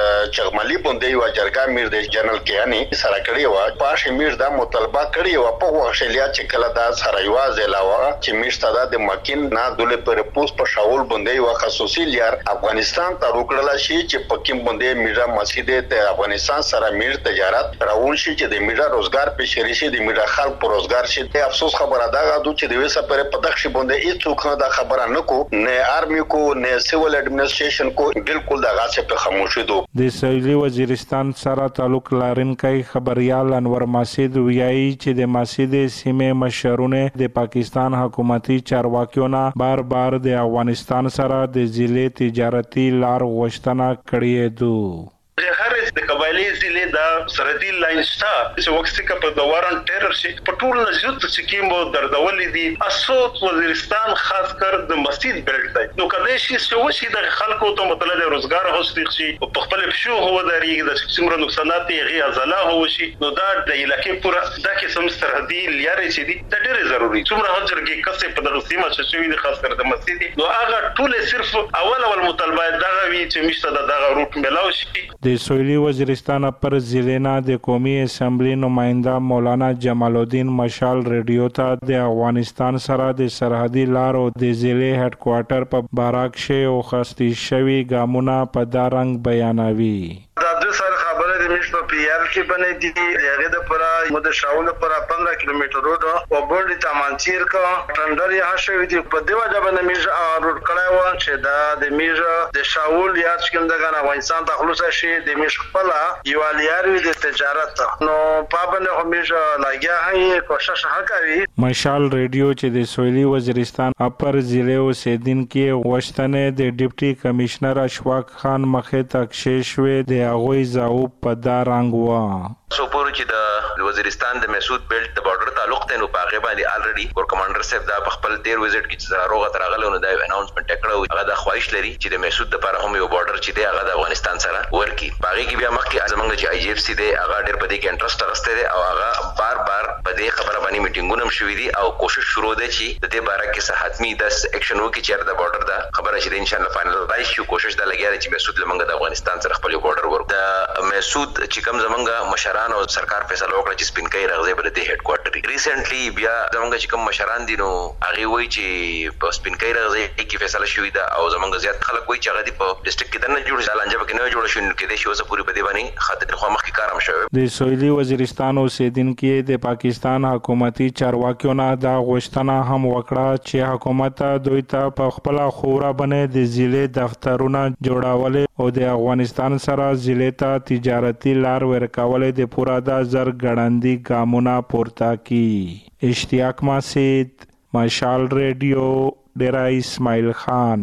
چغملی بوندې و جرګه میر د جنرال کیانی سره کړی و پاش میر د مطالبه کړی و په وښلیا چې کله دا سره یواز علاوه چې میشته د مکین نه دله پر پوس په شاول بوندې و خصوصي لار افغانستان ته روکړل شي چې پکیم بوندې میرا مسجد ته افغانستان سره میر تجارت راول شي چې د میرا روزګار په شری شي د میرا خلک پر روزګار شي. افسوس خبره دا غواړو چې د وسه پر پدښ باندې هیڅوک دا خبره نه کو، نه آرمي کو، نه سیول اډمنستریشن کو، بالکل دا غاڅه په خاموشي دو. د سویلي وزیرستان سره تعلق لرونکي خبريال انور مسجد ویایي چې د مسجد سیمه مشرونه د پاکستان حکومتي چارواکیونه بار بار د افغانستان سره د ضلع تجارتي لار غوښتنه کړې ده. هر د قبایلی ضلع د سرحدي لاین شته چې وخت کې په دوارن ټیرر شي په ټول نزيوت سکیم او دردولې دي اسوت وزیرستان خاص کر د مسجد بیلټ دی. نو کله شي چې وشي د خلکو ته مطلب روزګار هوستي شي په خپل پښو هو دري د څومره نقصانات یې غي ازلا هو شي نو دا د علاقې پورا د قسم سرحدي لارې چې دي د ډېر ضروري څومره هجر کې کسې په دغه سیمه چې شوی د خاص کر د مسجد نو هغه ټول صرف اول مطالبه دغه وی چې مشته دغه روټ ملاو شي. د سویلي وزیرستان پر ضلع نه د قومي اسمبلی نماینده مولانا جمال الدین مشال ریډیو ته د افغانستان سره د سرحدي لار او د ضلع هډ کوارټر په باراکشه او خستی شوی ګامونه په دا رنګ بیانوي. دا د سره خبره د مش په پیار کې باندې دي هغه د پرا مود شاول پر 15 کیلومتر روډ او بورډ تامانچیر کا ټندر یا شوی دی په دیو ځبنه میج روډ کړای و چې دا د میج د شاول یا څنګه افغانستان ته خلاص شي د میش خپل یو الیاروي د تجارت نو پابنه همیشه لاګیا هي کوشش وکړي. مشال ریډیو چې د سویلي وزیرستان اپر ضلع اوسیدونکو غوښتنه د ډیپټي کمشنر اشفاق خان مخې ته شوې د هغوی ځواب په دا رنګ و. سو پورې چې د وزیرستان د مسعود بیلټ د بارډر تعلق ته نو پاغه باندې الریډي ور کمانډر صاحب دا خپل 13 وزټ کې چې روغه ترغله نو دا اناونسمنت کړو هغه د خواهش لري چې د مسعود لپاره هم یو بارډر چې دی هغه د افغانستان سره ورکی پاغه کې بیا مخکې زمونږ چې آی جی اف سی دی هغه ډېر په دې کې انټرست راغسته دی او هغه بار بار په دې خبره باندې میټینګونه شوې دي او کوشش شروع ده چې د دې باره کې حتمی د اکشن وکړي چې د بارډر دا خبره چې ان شاء الله فائنلایز شي کوشش دا لګیا چې مسعود لمنګ د افغانستان سره خپل بارډر ورک د مسعود چې کوم زمونږ مشران او سرکار فیصله وکړه چې سپینکۍ راغځي پر دې هډ کوارټر ریسنټلی بیا زمونږ چې کوم مشران دي نو هغه وایي چې په سپینکۍ راغځي کې فیصله شوې ده او زمونږ زیات خلک وایي چې هغه دی په ډیسټریکټ کې نه جوړ ځل انجام کې نه جوړ شو کې د شو ز پوری په دی باندې خاطر خو مخکې کارم شوی. د سویلي وزیرستان اوسیدونکو د پاکستان حکومتي چارواکیو نه دا غوښتنه هم وکړه چې حکومت دوی ته په خپل خورا باندې د ضلع دفترونه جوړول او د افغانستان سره ضلع ته تجارتي لار ورکول د پورا د زر غړندې ګامونه پورته کی. اشتیاق مسجد مشال ریډیو ډیرا اسماعیل خان.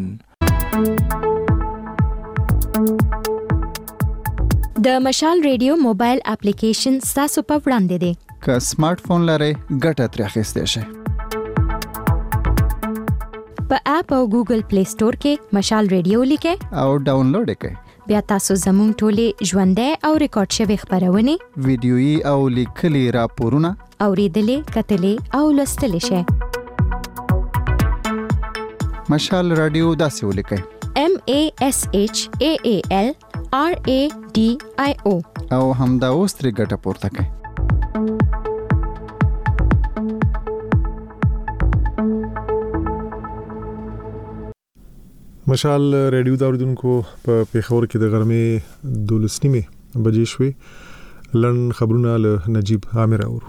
د مشال ریډیو موبایل اپلیکیشن تاسو په وړاندې دی. که سمارټ فون لرئ ګټه ترې اخیستی شئ. په اپ او ګوګل پلی سٹور کې مشال ریډیو لیکئ او ډاونلوډ یې کړئ. بیا تاسو زموږ ټولې ژوندۍ او ریکارډ شوی خبرونه ویډیويي او لیکلي راپورونه اوریدلې کتلې او لوستلې شئ. مشال رادیو داسې ولیکئ MASHAAL RADIO او همدا اوس ترې ګټه پورته کړئ. مشال ریډیو دا اوریدونکو په پیښور کې د غرمې 12:30 بجې شوې. لن خبرونه له نجیب عامر اورو.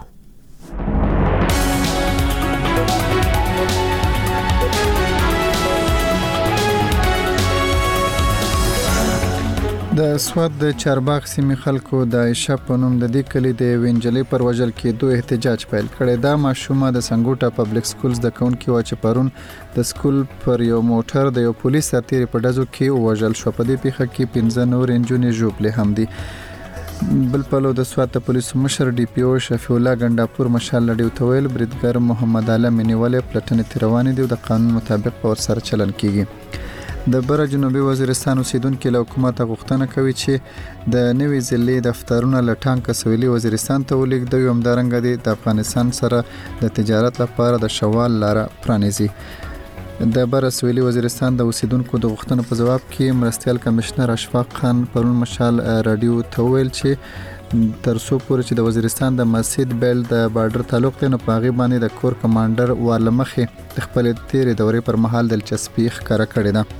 د سواد د چارباغ سیمې خلکو د عائشہ په نوم د دې کلی د وینجلې پر وژل کېدو احتجاج پیل کړی. دا ماشومه د سنګوټا پبلک سکولز د کونکي و چې پرون د سکول پر یو موټر د یو پولیس سرتیری په ډزو کې وژل شو. په دې پیښه کې 15 نور انجونې ژوبلې هم دي. بل پلو د سواد د پولیسو مشر ډي پی او شفیع الله ګنداپور مشال لډیو تویل بریدګر محمد علي منیولې پلټنې تروانې دي او د قانون مطابق په ور سره چلن کیږي. د بره جنوبي وزیرستان اوسیدونکو له حکومت غوښتنه کوي چې د نوې ضلعې دفترونه له ټانک سویلي وزیرستان ته ولېږدوي. همدارنګه د افغانستان سره د تجارت لپاره د شوال لاره پرانیزي. د بره سویلي وزیرستان د اوسیدونکو د غوښتنو په جواب کې مرستیال کمشنر اشفاق خان پرون مشال رادیو ته ویل چې ترڅو پورې چې د وزیرستان د مسجد بیل د بارډر تعلق دی نو په هغه باندې د کور کمانډر ورلمخې د خپل تیرې دورې پر مهال دلچسپي ښکاره کړې ده.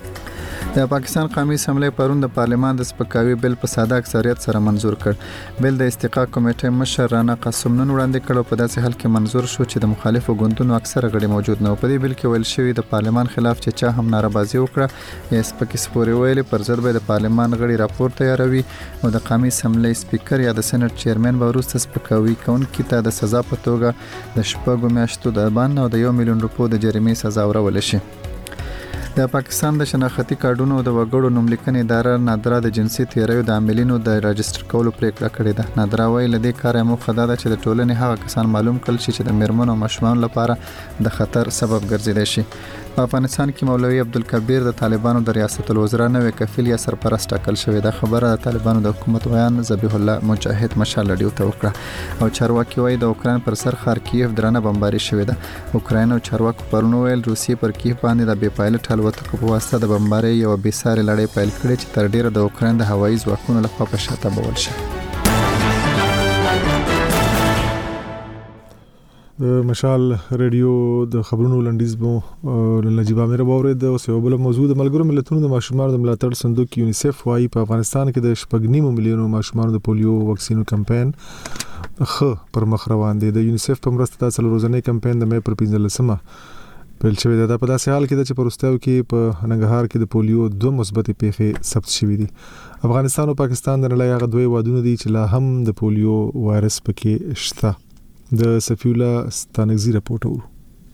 د پاکستان قومي اسمبلی پرون د پارلمان د سپکاوي بل په ساده اکثریت سره منزور کړ. بل د استحقاق کمیټې مشر رانا قاسم نن وړاندې کړ په داسې حال کې منزور شو چې د مخالفو ګوندونو اکثره غړي موجود نه و. په دې بل کې ویل شوی د پارلمان خلاف چې چا هم نارضایتي وکړه یا سپکې سپورې ویلې پر ضد به د پارلمان غړي راپور تیاروي او د قومي اسمبلی سپیکر یا د سېنات چیرمن به وروسته سپکاوي کوونکي ته د سزا په توګه د شپږو میاشتو د بان او د 1 میلیون روپیو د جریمې سزا ورول شي. د پاکستان د شناختی کارډونو د وګړو نوملیکنې اداره نادرا د جنسي تیریو د عاملینو د راجستر کولو پریکړه کړې ده. نادرا وايي لدې کار موخه ده چې د ټولنې هغه کسان معلوم کړي چې د میرمنو او ماشومانو لپاره د خطر سبب ګرځیدای شي. په افغانستان کې مولوي عبدالکبیر د طالبانو د ریاست الوزرا نوې کفیل یا سرپرست ټاکل شوی. دا خبره د طالبانو د حکومت ویان ذبیح الله مجاهد مشال لډیو ته وکړه او چارواکي وايي د اوکران پر سر ښار کیف درنه بمباري شوې ده. اوکران او چارواکو پرون ویل روسیې پر کیف باندې د بې پایلټ الوتکو په واسطه د بمباري یو بېساري لړۍ پیل کړې چې تر ډیره د اوکران د هوایي ځواکونو لخوا په شاته بول شي. د مشال ریډیو د خبرونو لنډیز مو نجیب عامر باورید او سیو بل موضوع د ملګرو ملتونو د ماشومانو د ملاتړ صندوق یونیسف وايي په افغانستان کې د 8.9 میلیونو ماشومانو د پولیو واکسینو کمپاین پر مخ روان دی. د یونیسف په مرسته د څلورځنی کمپاین د مې پر 15مه پیل شوی دی. په داسې حال کې چې پروستاو کې په ننګرهار کې د پولیو 2 مثبت پیښې ثبت شوې دي. افغانستان او پاکستان د نړۍ هغه دوی وادونه دي چې لا هم د پولیو وایرس پکې شته. د سفیولا ستانګزی رپورټ ورو.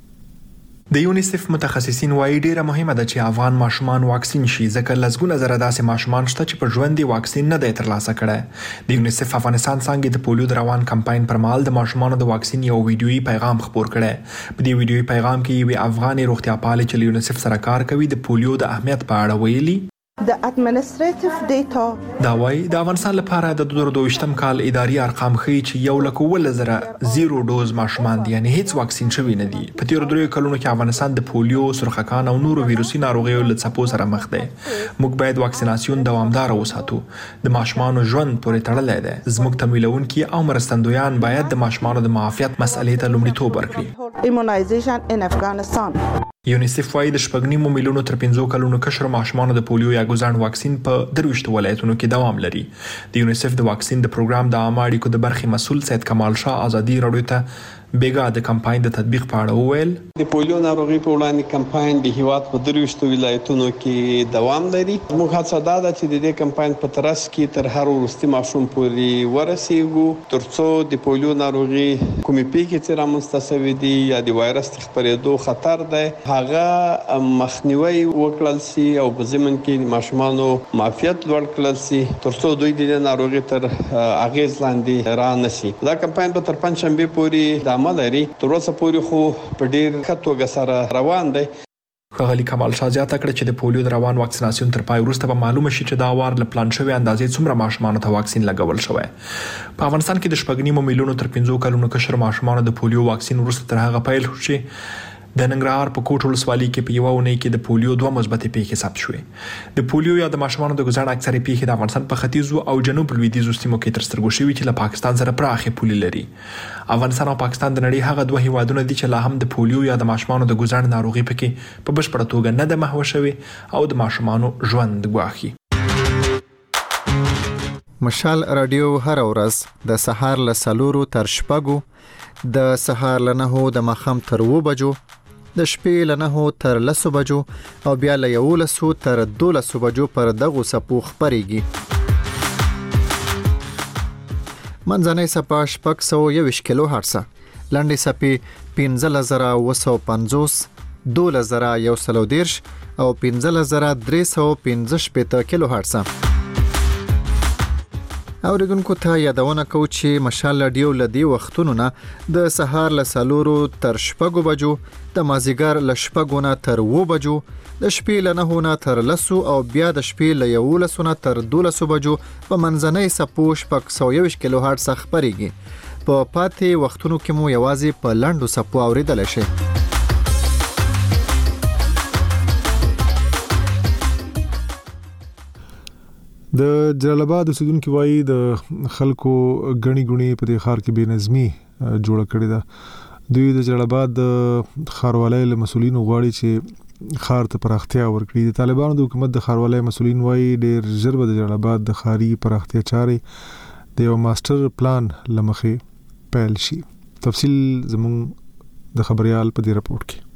د یونیسف متخصصین وايي ډیره مهمه ده چې افغان ماشومان واکسین شي ځکه لږونه زره داسې ماشومان شته چې په ژوند کې واکسین نه دی ترلاسه کړی. د یونیسف افغانستان څنګه د پولیو د روان کمپاین پر مهال د ماشومانو د واکسین یو ویډیويي پیغام خپور کړی. په دې ویډیويي پیغام کې یو افغاني روغتیا پالي چې یونیسف سره کار کوي د پولیو د اهمیت په اړه ویلي. د administrative data دا وايي د افغانستان لپاره د 2022م کال اداري ارقام ښیي چې 1,000 ډوز ماشومان دي یعنی هیڅ واکسین شوی نه دي. په تیر 3 کلونو کې افغانستان د پولیو، سرخکان او نورو ویروسي ناروغیو له څپو سره مخ دی. موږ باید واکسیناسیون دوامدار وساتو. د ماشومانو ژوند پورې تړلی دی. زموږ تمویلونکي او مرستندویان باید د ماشومانو د معافیت مسئلې ته لومړیتوب ورکړي. immunization in Afghanistan. یونیسف وايي د 8.9 میلیونو تر 5 کلونو کشر ماشومانو د پولیو یا ګوزاڼ واکسین په 23 ولایتونو کې دوام لري. د یونیسف د واکسین د پروګرام د عامه اړیکو د برخې مسول سید کمال شاه ازادي راډیو ته بیګا د کمپاین د تطبیق په اړه وویل. د پولیو ناروغي په وړاندې کمپاین د هیواد په 23 ولایتونو کې دوام لري. موږ هڅه ده چې د دې کمپاین په ترڅ کې تر هر وروستي ماشوم پورې ورسیږو ترڅو د پولیو ناروغي کومې پیښې چې رامنځته شوې دي یا د وایرس خپرېدو خطر دی هغه مخنیوي وکړل شي او په ضمن کې د ماشومانو معافیت لوړ کړل شي ترڅو دوی د ناروغي تر اغیز لاندې را نشي. دا کمپاین به تر پنځشنبه پورې مالري تر اوسه پورې خو په ډیر ښه توګه سره روان دی. ښاغلي کمال شاه زیاته کړه چې د پولیو د روان واکسیناسیون تر پای وروسته به معلومه شي چې دا وار له پلان شوی اندازې څومره ماشومانو ته واکسین لګول شوی. په افغانستان کې د 8.9 میلیونو تر 5 کلونو کشر ماشومانو د پولیو واکسین وروسته تر هغه پیل شو چې د ننګرهار په کوټ ولسوالۍ کې په یوه اونۍ کې د پولیو 2 مثبتې پیښې ثبت شوې. د پولیو یا د ماشومانو د ګزاړ اکثره پیښې د افغانستان په ختیځو او جنوب لویدیځو سیمو کې تر سترګو شوي چې له پاکستان سره پراخې پولې لري. افغانستان او پاکستان د نړۍ هغه دوه هیوادونه دي چې لا هم د پولیو یا د ماشومانو د ګزاړ ناروغي پکې په بشپړه توګه نه ده محو شوې او د ماشومانو ژوند ګواښي. مشال رادیو هر ورځ د سهار له 4 تر 6 د سهار له 9 د ماښام تر 2 بجو د شپې له 9 تر 10 بجو او بیا له 11 تر 12 بجو پر دغه سپو خبريږي. منځنۍ سپا 621 کیلو هرتز، لنډې سپې 15950، 12130 او 15315 کیلو هرتز. اوریدونکو ته یادونه کوم چې مشال رادیو لدی وختونو نه د سهار له 4 تر 6 بجو، د مازیګر له 6 نه تر 2 بجو، د شپې له 9 نه تر 10 او بیا د شپې له 11 نه تر 12 بجو په منځنۍ سپو 621 کیلو هرتز خبريږي. په پاتې وختونو کې مو یوازې په لنډو سپو اوریدل شي. د جلال آباد اوسیدونکو وایي د خلکو غني غني په دې ښار کې بې نظمي جوړه کړې ده. دوی د جلال آباد د ښاروالۍ له مسولینو غواړي چې ښار ته پراختیا ورکړي. د طالبانو د حکومت د ښاروالۍ مسولین وایي ډېر ژر به د جلال آباد د ښاري پراختیا چارې د یو ماستر پلان لمخې پیل شي. تفصیل زموږ د خبريال په دې رپورت کې.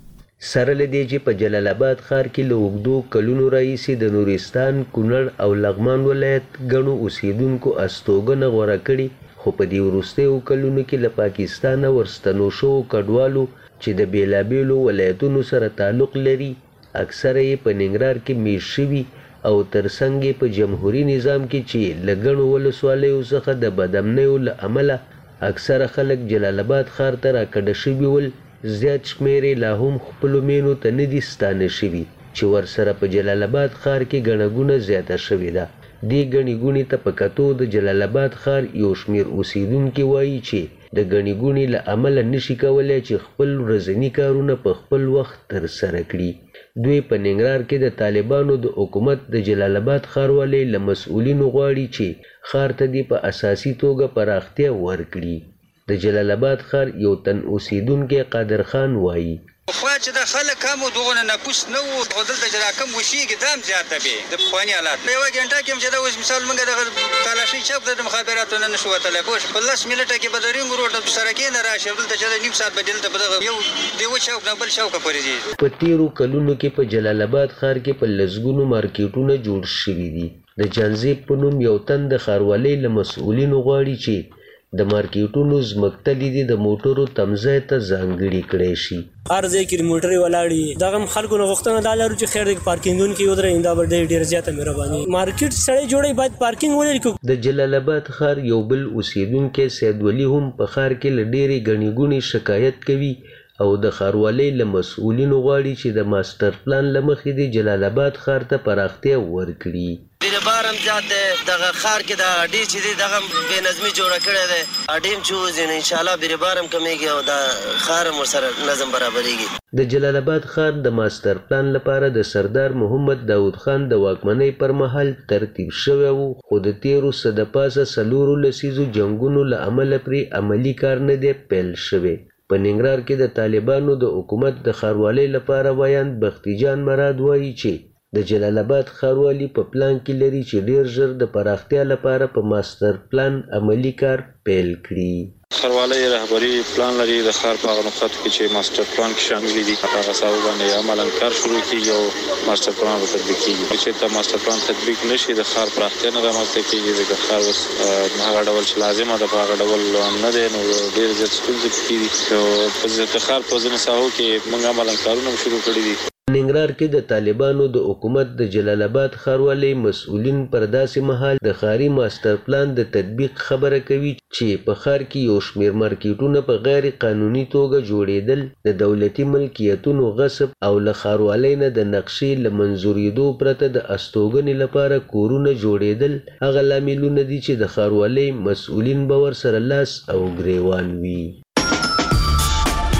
سره لدی چې په جلال آباد ښار کې له اوږدو کلونو راهیسې د نورستان، کونړ او لغمان ولایت ګڼو اوسیدونکو استوګنه غوره کړي، خو په دې وروستیو کلونو کې له پاکستانه ورستنو شوو کډوالو چې د بیلابیلو ولایتونو سره تعلق لري اکثره یې په ننګرهار کې میشت شوي او ترڅنګ یې په جمهوریت نظام کې چې له ګڼو ولسوالیو څخه د بدامنیو له امله اکثره خلک جلال آباد ښار ته راکډه شوي ول، زیات شمیرې لا هم خپلو مینو ته نه دي ستانه شوي چې ورسره په جلال آباد ښار کې ګڼه ګوڼه زیاته شوې ده. دې ګڼې ګوڼې ته په کتو د جلال آباد ښار یو شمېر اوسیدونکي وایي چې د ګڼې ګوڼې له امله نشي کولی چې خپل ورځني کارونه په خپل وخت ترسره کړي. دوی په ننګرهار کې د طالبانو د حکومت د جلال آباد ښاروالۍ له مسؤلینو غواړي چې ښار ته دې په اساسي توګه پراختیا ورکړي. د جلال آباد ښار یو تن اوسیدونکی قادر خان وایي خو چې د خلک هم دغه نفوس نه وو او دلته چې راکم وشيږي دام زیاته به د پخواني حالات په یو غنټه کې چې دا اوس مثال موږ د تلاشي چوک د مخابراتو نه نشو وتلی پوه په 10 منټه کې به د رینګ روډ سره کې نه راشي دلته چې د نیم ساعت به دلته په یو دیو چوک نه بل چوک پورې دي. په تیرو کلونو کې په جلال آباد ښار کې په لسګونو مارکیټونه جوړ شوي دي. د جانزیب په نوم یو تن د ښاروالۍ له مسؤلینو غواړي چې د مارکیټونو زمکتلې دي د موټرو تمځای ته ځانګړي کړی شي. هر ځای کې موټرې ولاړې دغه خلکو نه غوښتنه دا لرو چې خیر د پارکینګونو کې ودرې دا به ډېر زیاته مهرباني مارکیټ سړی جوړي باید پارکینګ ولري. د جلال آباد ښار یو بل اوسیدونکی سید ولی هم په ښار کې له ډېرې ګڼې ګوڼې شکایت کوي او د ښاروالۍ له مسؤلینو غواړي چې د ماستر پلان له مخې د جلال آباد ښار ته پراختیا ورکړي. بیربارم زیات دغه ښار کې د اډې چې دغه بې نظمي جوړه کړې ده اډیم چې وځي ان شاء الله بیربارم کمیږي او د ښار مر سره نظم برابرېږي. د جلال آباد ښار د ماستر پلان لپاره د سردار محمد داود خان د واکمنۍ پر مهال ترتیب شوی وو، خو د تیرو څه د پاسه 4 لسیزو جنګونو له امله پرې عملي کار نه دی پیل شوی. په ننګرهار کې د طالبانو د حکومت د ښاروالۍ لپاره ویاند بختي جان مراد وایي چې د جلال آباد ښاروالي په پلان کې لري چې ډیر ژر د پراختیا لپاره په ماستر پلان عملی کار پیل کړي. ښاروالۍ رهبري پلان لري د ښار په هغه نقطو کې چې ماستر پلان کې شامل دي هغه ساو باندې عملاً کار شروع کیږي او ماستر پلان به تطبیق کیږي. چې دا ماستر پلان تطبیق نشي د ښار پراختیا نه رامنځته کیږي ځکه ښار اوس هغه ډول چې لازمه ده په هغه ډول نه دی نو ډېر زیات ستونزې کیږي. په ښار په ځینو ساحو کې موږ عملاً کارونه شروع کړي دي. ننګرهار کې د طالبانو د حکومت د جلال آباد ښاروالۍ مسؤلین پر داسې مهال د ښاري ماستر پلان د تطبیق خبره کوي چې په ښار کې یو شمېر مارکیټونه په غیر قانوني توګه جوړېدل، د دولتي ملکیتونو غصب او له ښاروالۍ نه د نقشې له منظورېدو پرته د استوګنې لپاره کورونه جوړېدل هغه لاملونه دي چې د ښاروالۍ مسؤلین به ورسره لاس او ګریوان وي.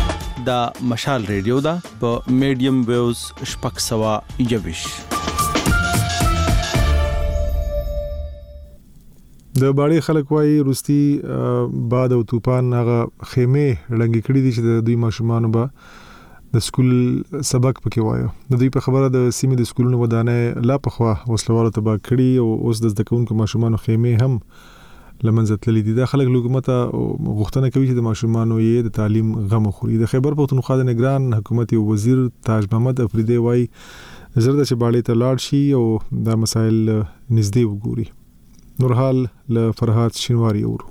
دا مشال ریډیو دا په میډیم ویوز شپږ 121. د باړې خلک وایي روستي باد او طوفان هغه خیمه لنګ کړي دي چې د دوی ماشومان به د سکول سبق پکې وایو. د دوی په خبره د سیمې د سکولونو ودانې لا پخوا وسلوالو تباہ کړي او اوس د زده کوونکو ماشومان خیمه هم لمنځه تللي دي. د خلک حکومت غوښتنه کوي چې د ماشومان یې د تعلیم غم خوري. د خیبر پختونخوا د نگران حکومت وزیر تاج محمد افریدی وایي زرد چې باړې ته لاړ شي او دا مسایل نږدې وګوري. نورحال له فرحات شینواری اورو.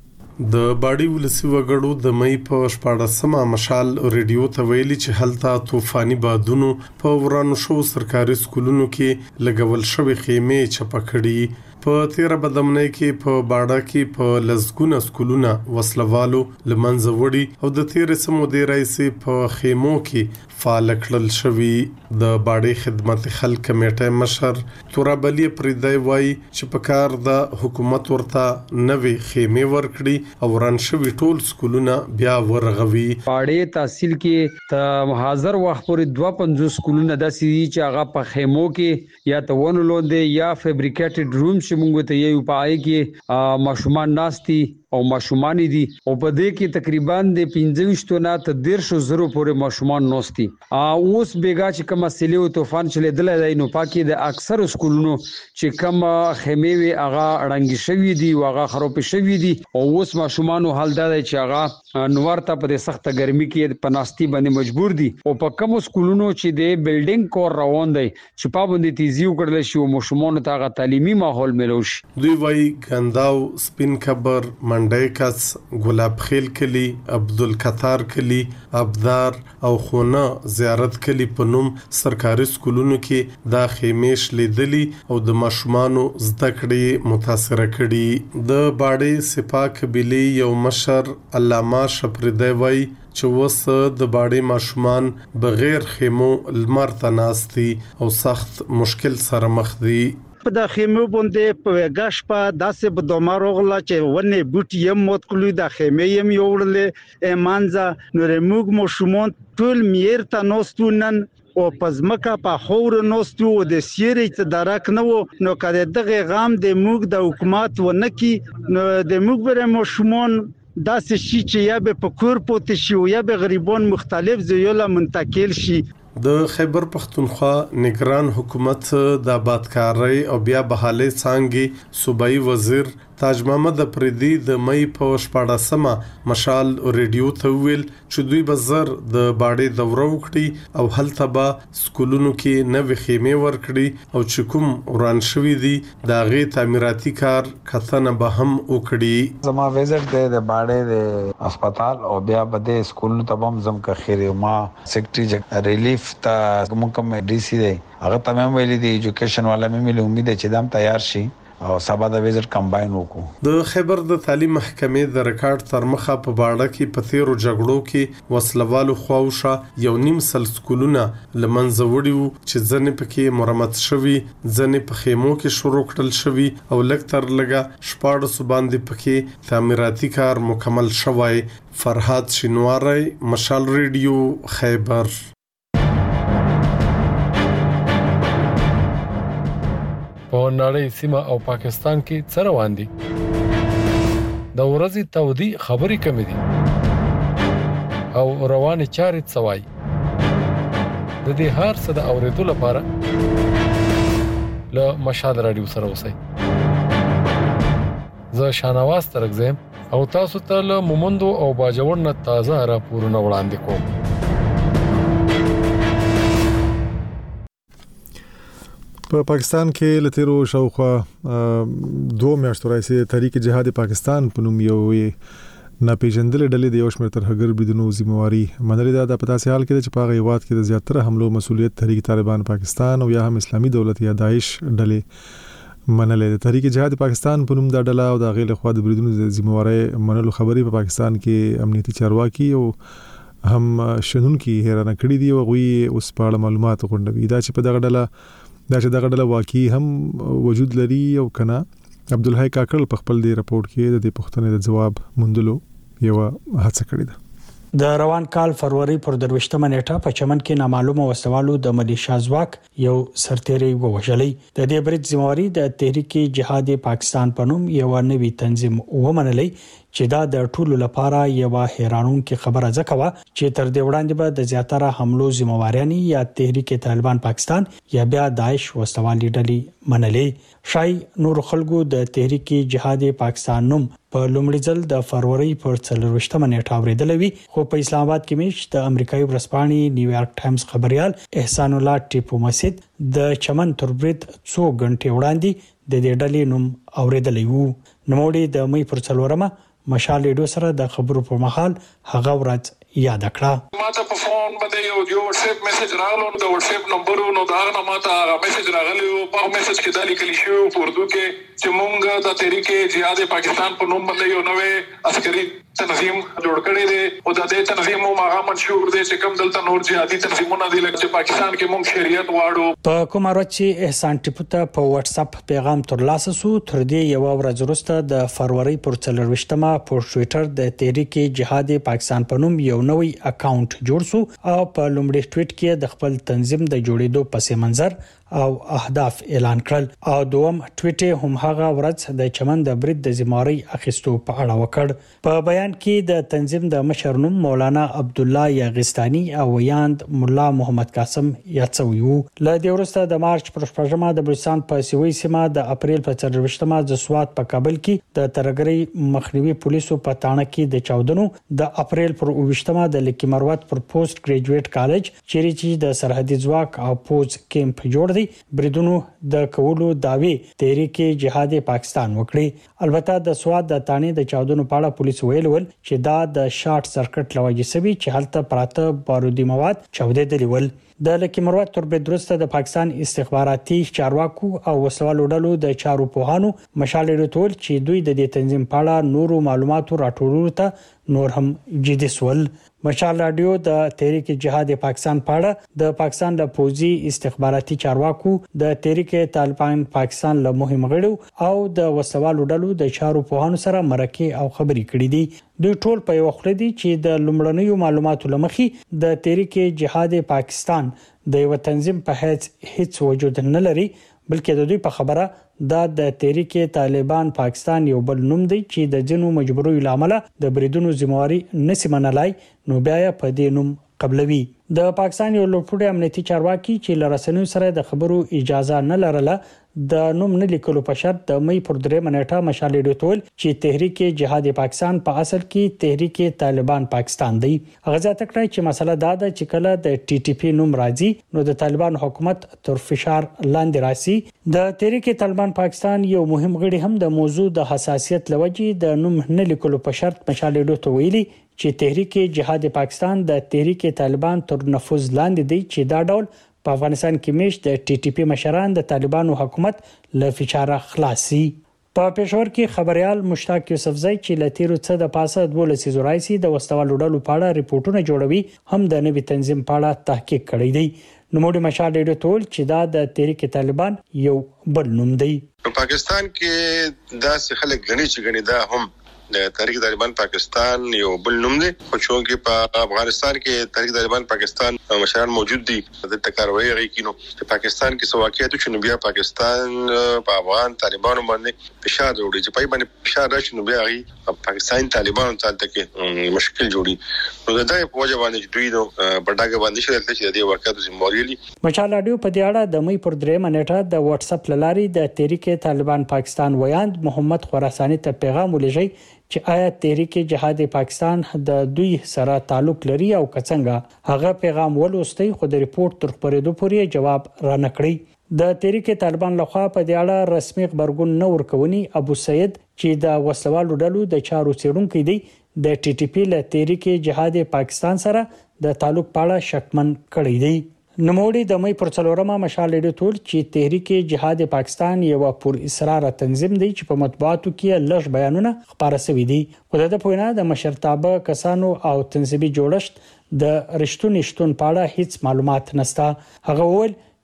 د باډي ولسی وګړو د مې په 14مه مشال ریډیو ته ویلي چې هلته طوفاني بادونو په ورانو شو سرکاري سکولونو کې لګول شوی خیمه چپکړي. په 13 بدمنۍ کې په باډا کې په لزګونه سکولونه وسلوالو لمنځه وړي او د 13 سمو د رئیس په خیمو کې فعال کړل شوی. د باډي خدمت خلک کمیټه مشر تورابلی پریدای وای چې په کار د حکومت ورته نوې خیمه ورکړي او وران شوی ټول سکولونه بیا ورغوي. باډي تحصیل کې ته حاضر وخت پورې 250 سکولونه د سړي چې هغه په خیمو کې یا ته ونلوندې یا فیبریکیټډ روم چې موږ ته یو پای کې ماشومان ناشتي او ماشومان دي او په دې کې تقریبا د 25 نه تر 150 پورې ماشومان نوستي. اوس بیګا چې کوم سیلو طوفان چې لیدل دی نو پاکي د اکثر سکولونو چې کوم خیمه وی هغه اړنګ شوی دي او هغه خراب شوی دي او اوس ماشومان حال دا چې هغه نور ته په سخت ګرمي کې پناستي باندې مجبور دي او په کوم سکولونو چې د بلډینګ کور روان دی چې پابندي تیزی وکړل شي او ماشومان ته هغه تعلیمي ماحول ملوش. دوی وای ګنداو سپین خبر منډیکس ګلاب خیل کلی عبدالقطار کلی ابدار او خونه زیارت کلی په نوم سرکاري سکولونو کې دا خیمه لیدلی او د ماشومانو زده کړې متاثر کړي. د باډي سپاه قبيله یو مشر علامه شپردی وای چې وس د باډي ماشومان بغیر خیمو لمر تناستي او سخت مشکل سره مخ دي. په د خیمه باندې په غاښ په داسې په دومره غلا چې ونه بوټي یم موت کړی د خیمه یم یوړل مانځه نو موږ مشمون ټول میر ته نوستونن او پزمکه په خور نوستو د سیری ته درک نو نو کده دغه غام د موږ د حکومت و نکی نو د موږ بر مشمون داسې شي چې یا به په کور پوت شي او یا به غریبان مختلف زیوله منتقل شي. د خیبر پختونخوا نگران حکومت د آبادکارۍ او بیا بحالي څنګه صوبایي وزیر تاج محمد افریدی د مې په 14مه مشال ریډیو ته ویل چې دوی بزر د باډي دوره وکړي او هلته به سکولونو کې نوې خیمه ورکړي او چې کوم وران شوی دي د غي تعمیراتي کار کتنه به هم وکړي. زما وزټ د باډي د هسپتال او بیا بده سکولونو ته هم زم کا خیر ما سیکریټری ریلیف تا کوم ډي سي دی هغه تمام ویلي دی ایجوکیشن والا مې امید چې دام تیار شي او سبا د ویزټ کمباین وکړو. د خیبر د تعلیم محکمې د ریکارډ تر مخه په باډه کې په 13 جګړو کې وسلوالو خواوشه 1.5 سکولونه لمنځه وړي وو چې ځنې پکې مرمت شوي ځنې په خیمو کې شروع کړل شوي او لکتر لګه 14 باندې پکې تعمیراتي کار مکمل شوی. فرحات شینواری مشال ریډیو خیبر. په نړۍ سیمه او پاکستان کې څه روان دي؟ د ورځې تودي خبرې کمې دي او روانې چارې څوای. د دې هر څه د اوریدو لپاره له مشال رادیو سره اوسئ. زه شانواز ترغزم او تاسو ته له مومندو او باجوړ نه تازه راپورونه وړاندې کوم. په پاکستان کې لتیرو شاوخوا 2 میاشتو راځي تحریک جهاد پاکستان په نوم یو ناپېژندل ډلې د یو شمېر ترهګر بریدونو ذمہواری منلې ده. په تاسو حال کې چې په غیوات کې د زیاتره حملو مسولیت تحریک طالبان پاکستان او یا هم اسلامي دولت یا داعش ډلې منلې ده. تحریک جهاد پاکستان په نوم د ډله او د غیر خوا د بریدونو ذمہواری منلو خبري په پاکستان کې امنیتي چارواکي او هم شنونکي حیرانه کړي دي او غوي اوس په اړه معلومات غونډوي. دا چې په دغه ډله واقعي هم وجود لري او کنه. عبدالحی کاکړ په خپل دی راپورټ کې د دې پوښتنې د جواب موندلو یو هڅه کړې ده. د روان کال فروری پر 23 نیټه په چمن کې نامعلومه وسوالو د ملیشیا ځواک یو سرتیری ووژلی. د دې برید ذمہواری د تحریک جهاد پاکستان په نوم یو نوی تنظیم ومنلی چې دا د ټولو لپاره یو حیرانونکې خبره ځکه وه چې تر دې وړاندې به د زیاتره حملو ذمہواریانی یا تحریک طالبان پاکستان یا بیا داعش وسوالي ډلې منلې. شای نور خلکو د تحریک جهاد پاکستان نوم په لومړي ځل د فروری پر 24 نیټه اوریدلوي، خو په اسلام آباد کې میش د امریکایي ورځپاڼې نیویارک ټایمز خبريال احسان الله ټیپو مسجد د چمن تر برید 2 غنټې وړاندې د دې ډلې نوم اوریدلی وو. نوموړي د مې پر 4 مشال ریډیو سره د خبرو په مهال هغه ورځ یاد کړه. ما ته په فون باندې یو واتساپ میسج راغلو، د واتساپ نمبر نو دا هغه ما ته هغه میسج راغلی او په میسج کې د لیکل شوی په اردو کې چې مونږ د تحریک جهاد پاکستان په نوم باندې یو نوې عسکري تنظیم جوړ کړی دی او د دې تنظیم هغه منشور دی چې کوم دلته نور جهادي تنظیمونه دي لکه پاکستان کې مونږ شریعت واړو. په کومه ورځ چې احسان ټیپو ته په واتس اپ پیغام ترلاسه سو، تر دې یو ورځ وروسته د فروری پر 24 په ټوئیټر د تحریک جهاد پاکستان په نوم یو نوی اکاونټ جوړ سو او په لومړي ټویټ کې د خپل تنظیم د جوړېدو پس منظر او اهداف اعلان کړل او دوم ټویټ هم هغه ورځ د چمن د برید د ذمہواری اخیستو په اړه وکړ. په بیان کې د تنظیم د مشر نوم مولانا عبد الله یاغستانی او ویاند مولا محمد قاسم یاتسویو. له دې وروسته د مارچ پر 15 د بلوچستان په سیوی سیمه د اپریل په 24 د سوات په کابل کې د ترګری مخنیوي پولیسو په تانه کې د چاودنو، د اپریل پر 20 د لکی مروت پر پوسټ ګریجویټ کالج چیرې چې د سرحدي ځواک او پوز کیمپ جوړ بریدونو د کولو داوی تحریک جهاد پاکستان وکړي. البته د سواد د تانی د چاودنو په اړه پولیس ویل چې دا د شارټ سرکټ لوجې سوي چې هلته پراته بارودي مواد چاودېدلي ول. د لکی مروت تر برید وروسته د پاکستان استخباراتي چارواکو او وسوالو ډلو د چارو پوهانو مشال ریټول چې دوی د دې تنظیم په اړه نورو معلوماتو راټولولو ته نور هم جدي سول. مشال رادیو د تحریک جهاد پاکستان په اړه د پاکستان د پوزي استخباراتي چارواکو د تحریک طالبان پاکستان له مهم غړو او د وسوالو ډلو د چارو پوهانو سره مرکه او خبري کړې دي. دوی ټول په یو خله دي چې د لومړنیو معلوماتو لمخې د تحریک جهاد پاکستان د یو تنظیم په حیث هیڅ وجود نه لري، بلکې د دوی په خبره دا د تحریک طالبان پاکستان یو بل نوم دی چې د جنو مجبوري لامل د بریدونو ذمہواری نسی منلای، نو بیا په دې نوم قبلوي. د پاکستان یو لوړپوړی امنیتي چارواکي چې لرسنیو سره د خبرو اجازه نه لرله د نوم نه لیکلو په شرط د مې پر 3 نیټه مشال ډیټول چې تحریک جهاد پاکستان په اصل کې تحریک طالبان پاکستان دی. هغه ځکه چې مسله دا ده چې کله د ټي ټي پی نوم راځي نو د طالبان حکومت تر فشار لاندې راسي. د تحریک طالبان پاکستان یو مهم غړي هم د موضوع د حساسیت لوجې د نوم نه لیکلو په شرط مشال ډیټول ویلي چې تحریک جهاد پاکستان د تحریک طالبان تر نفوذ لاندې دی چې دا ډول په افغانستان کې میش د ټي ټي پی مشران د طالبانو حکومت له فشار خلاصي. په پېښور کې خبريال مشتاق یوسفزئی چې لتیرو څه د پاسه 12 زورایسي د وسوالو ډلو په اړه ریپورتونه جوړوي هم د نوي تنظیم په اړه تحقیق کړی دی. نوموړي مشال ډیټول چې دا د تحریک طالبان یو بل نوم دی. په پاکستان کې دا څه خلک غني چې غني دا هم د تحریک طالبان پاکستان یو بل نوم دی، خو چې په افغانستان کې تحریک طالبان پاکستان مشران موجود دي د تکاروي غي کینو چې پاکستان کې سواکیات چې بیا پاکستان په افغان طالبانو باندې فشار جوړي چې پای باندې فشار راشي نو بیا غي پاکستان طالبانو ته کې مشکل جوړي. نو دا په وجه باندې دوی نو پټاګه باندې شرط چې د واقعیت ذمہواری مشال رادیو په دې اړه د مې پر 3 نیټه د واتس اپ لاري د تحریک طالبان پاکستان ویاند محمد خراسانی ته پیغام ولېږي چې آیا تحریک جهاد پاکستان د دوی سره تعلق لري او کڅنګه. هغه پیغام ولوستي خو د ریپورت تر خبرېدو پورې جواب را نکړي. د تحریک طالبان لخوا په دې اړه رسمي خبرګون نه ورکونی ابو سید چې د وسلوالو ډلو د چارو څېړونکو دی د ټي ټي پی له تحریک جهاد پاکستان سره د تعلق په اړه شکمن کړی دی. نوموړي د مې پر 4 مشال ډیټول چې تحریک جهاد پاکستان یو پر اصرار تنظیم دی چې په مطبوعاتو کې لږ بیانونه خبره شوي دي. خو د پوینه د مشرتابه کسانو او تنظیمي جوړښت د رښتونی شتون په اړه هیڅ معلومات نشته. هغه ول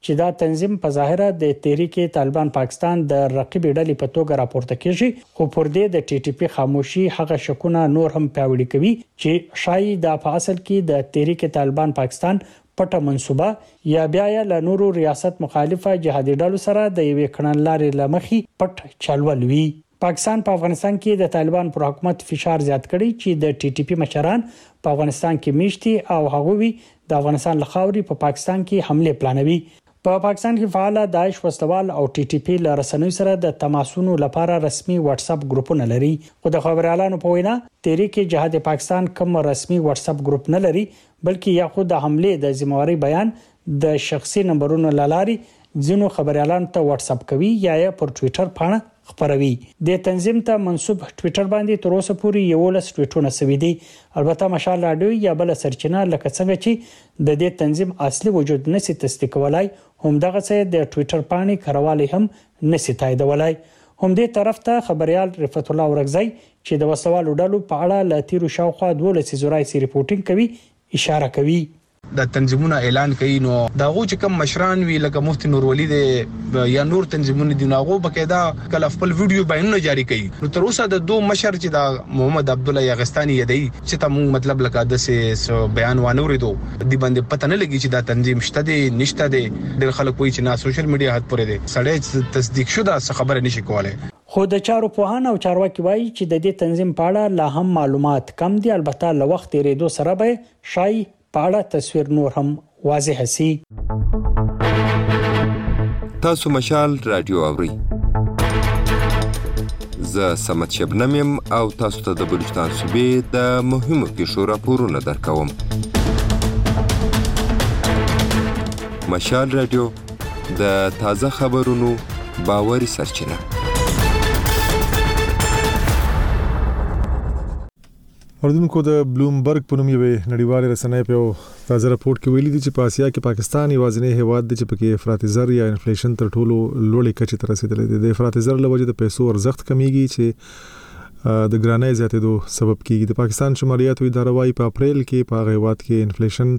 چې دا تنظیم په ظاهره د تحریک طالبان پاکستان د رقیب ډلې په توګه راپورته کیږي، خو پر دې د ټي ټي پی خاموشي هغه شکونه نور هم پیاوړي کوي چې شاید د په اصل کې د تحریک طالبان پاکستان پټه منسوبه یا بیا له نورو ریاست مخالفه جهادي ډلو سره د یوې کړنلارې لمخې پټ چلول وی. پاکستان په افغانستان کې د طالبان پر حکومت فشار زیات کړي چې د ټي ټي پی مشران په افغانستان کې میشتي او هغوی د افغانستان لخوا په پاکستان کې حمله پلانوي. په پاکستان کې فعال داعش وسلوال او ټي ټي پی له رسنیو سره د تماسونو لپاره رسمي واتس اپ ګروپونه لري، خو د خبريالانو په وینا تحریک جهاد پاکستان کوم رسمي واتس اپ ګروپ نه لري، بلکې یا خود د حمله د ذمہواری بیان د شخصي نمبرونو لاري ځینو خبريالانو ته واتس اپ کوي یا پر ټوئیټر باندې خبروي. د تنظیم ته منسوب ټوئیټر باندې تر اوسه پورې 11 ټویټونه سوي دي. البته مشال راډیو یا بل سرچینه لکه څنګه چې د دې تنظیم اصلي وجود نشي تصدیقولای، همدغه څه د ټوئیټر باندې کاروالی هم نشي تاییدولای. هم دې طرف ته خبريال رفعت الله اورغزی چې د وسوالو ډلو په اړه ل تیرو شاوخوا 12 زورای سي ریپورتینګ کوي اشاره کوي. د تنظیمونو اعلان کوي نو داغه چې کوم مشران وی لکه مفتی نور ولی د یا نور تنظیمونو دی ناغو بقاعده کله خپل ویډیو بیانونه جاری کوي. نو تر اوسه د دوه مشر چې د محمد عبد الله یغستانی یدی چې تاسو مطلب لکه د سه بیان وانه ورېدو دی باندې پته نه لګی چې دا تنظیم شته دی نشته دی. ډېر خلک کوئی چې نه سوشل میډیا حد پورې دی سړی تصدیق شوه څه خبره نشي کولای. خو د چارو پوهان او چارواکي وایي چې د دې تنظیم په اړه لا هم معلومات کم دي، البته له وخت تیریدو سره به شای په اړه تصویر نور هم واضح سي. تاسو مشال رادیو اورئ. زه سمت شبنم يم او تاسو ته د بلوچستان صوبې د مهمو پیښو راپورونه درکوم. مشال رادیو د تازه خبرونو باوري سرچینه. اردوونکو د بلومبرګ په نوم یوې نړیوالې رسنۍ په تازه راپورټ کې ویلي دي چې په اسیا کې پاکستان یوازینی هیواد دی چې پکې افراطي زر یا انفلیشن تر ټولو لوړې کچې ته رسیدلی دی. د افراطي زر له وجې د پیسو ارزښت کمیږي چې د ګرانۍ زیاتېدو سبب کیږي. د پاکستان شماریاتو اداره وايي په اپریل کې په هغه هیواد کې انفلیشن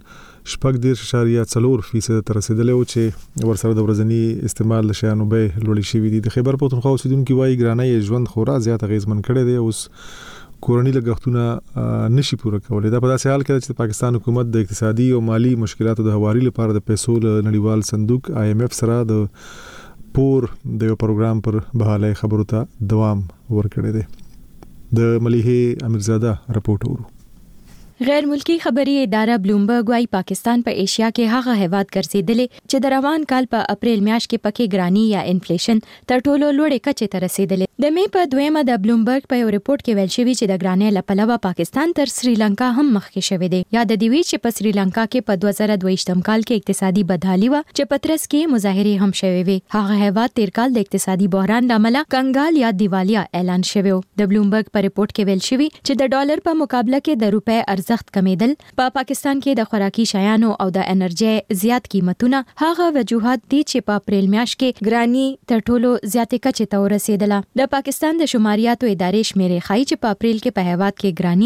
4.4% ته رسیدلی و چې ورسره د ورځني استعمال د شیانو بیې لوړې شوې دي. د خیبر پختونخوا اوسیدونکي وايي ګرانۍ ژوند خورا زیات اغیزمن کړی دی، اوس کورنی لګښتونه نشي پوره کولای. دا په داسې حال کې چې پاکستان حکومت د اقتصادي او مالی مشکلاتو د هواري لپاره د پیسو له نړیوال صندوق IMF سره د پور د یو پروګرام پر بحالي خبرو ته دوام ورکړی دی. د ملیحه امیرزاده راپورټ ورو. غیر ملکی خبري اداره بلومبرګ وايي پاکستان په ایشیا کې هغه هیواد ګرځیدلی چې د روان کال په اپریل میاشت کې پکې ګرانی یا انفلیشن تر ټولو لوړې کچې ته رسیدلی. د مې په دویمه د بلومبرګ په یو ریپورت کې ویل شوی چې د ګرانی لپاره پاکستان تر سریلانکا هم مخکې شوی دی. یاد دی وی چې په سریلانکا کې په 2022 کال کې اقتصادي بدحالي و چې پترس کې مظاهره هم شوی وي. هغه هیواد تیر کال د اقتصادي بحران لامل کنګال یا دیوالیا اعلان شوی. د بلومبرګ په ریپورت کې ویل شوی چې د ډالر په مقابله کې د روپۍ ارزښت کمیدل، په پاکستان کې د خوراکي شیانو او د انرژي زیات قیمتونه هغه وجوهات دي چې په اپریل میاشت کې ګرانی تر ټولو زیاتې کچې ته ورسېدله. د پاکستان د شماریاتو ادارې شمیرې ښایي چې په اپریل کې په هیواد کې ګرانی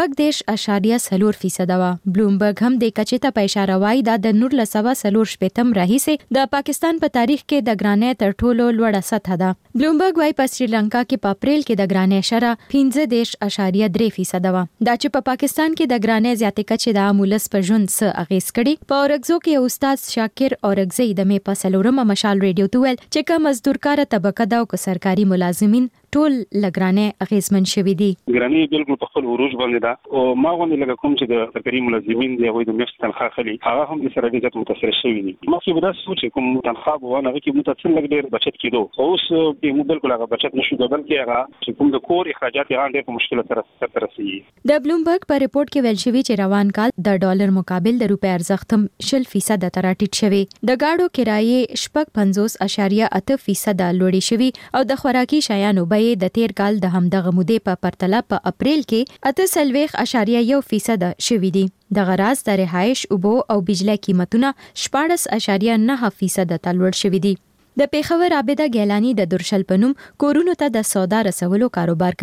4.4% و. بلومبرګ هم د کچې ته په اشاره وایي دا د 1940 راهیسې د پاکستان په تاریخ کې د ګرانی تر ټولو لوړه سطح ده. بلومبرګ وايي په سریلانکا کې په اپریل کې د ګرانی شره 15.3% و. دا چې په پاکستان کې د ګرانی زیاتې کچې د عامولس په ژوند څه اغیز کړي. په اورګزو کې استاد شاکر اورګزی د مې په سلورمه مشال ریډیو ته ویل چې کوم مزدورکار طبقه دا او سرکاري ملازمین ټول لګرانه اغیزمن شوي دي. ګرانه بالکل په خپل عروج باندې ده او ما غوښنه لکه کوم چې د سرکاري ملازمین دی او د میاشت تنخواه خلی هغه هم د سره ډېر متاثر شوي دي. مخکې به دا سوچ کوم تنخواه وانه کې متاثر لګ ډېر بچت کېدو، اوس په موږ بالکل هغه بچت نشو کېدل کې هغه چې کوم د کور اخراجات یې ډېر په مشکل سره رسیدي. د بلومبرګ په ریپورت کې ویل شوی چې روان کال د ډالر مقابل د روپۍ ارزښت هم 0% ته راټیټ شوی. د گاډو کرایې 50.8% لوړې شوی او د خوراکي شیانو بیې د تیر کال د همدغه مودې په پرتله په اپریل کې 8.1% شوي دي. د غراض د رهایش، اوبو او بجلی قیمتونه 14.9% ته لوړ شوي دي. د پیښور عابده ګیلانی د درشل پنوم کورونو ته د سودا رسولو کاروبار کوي.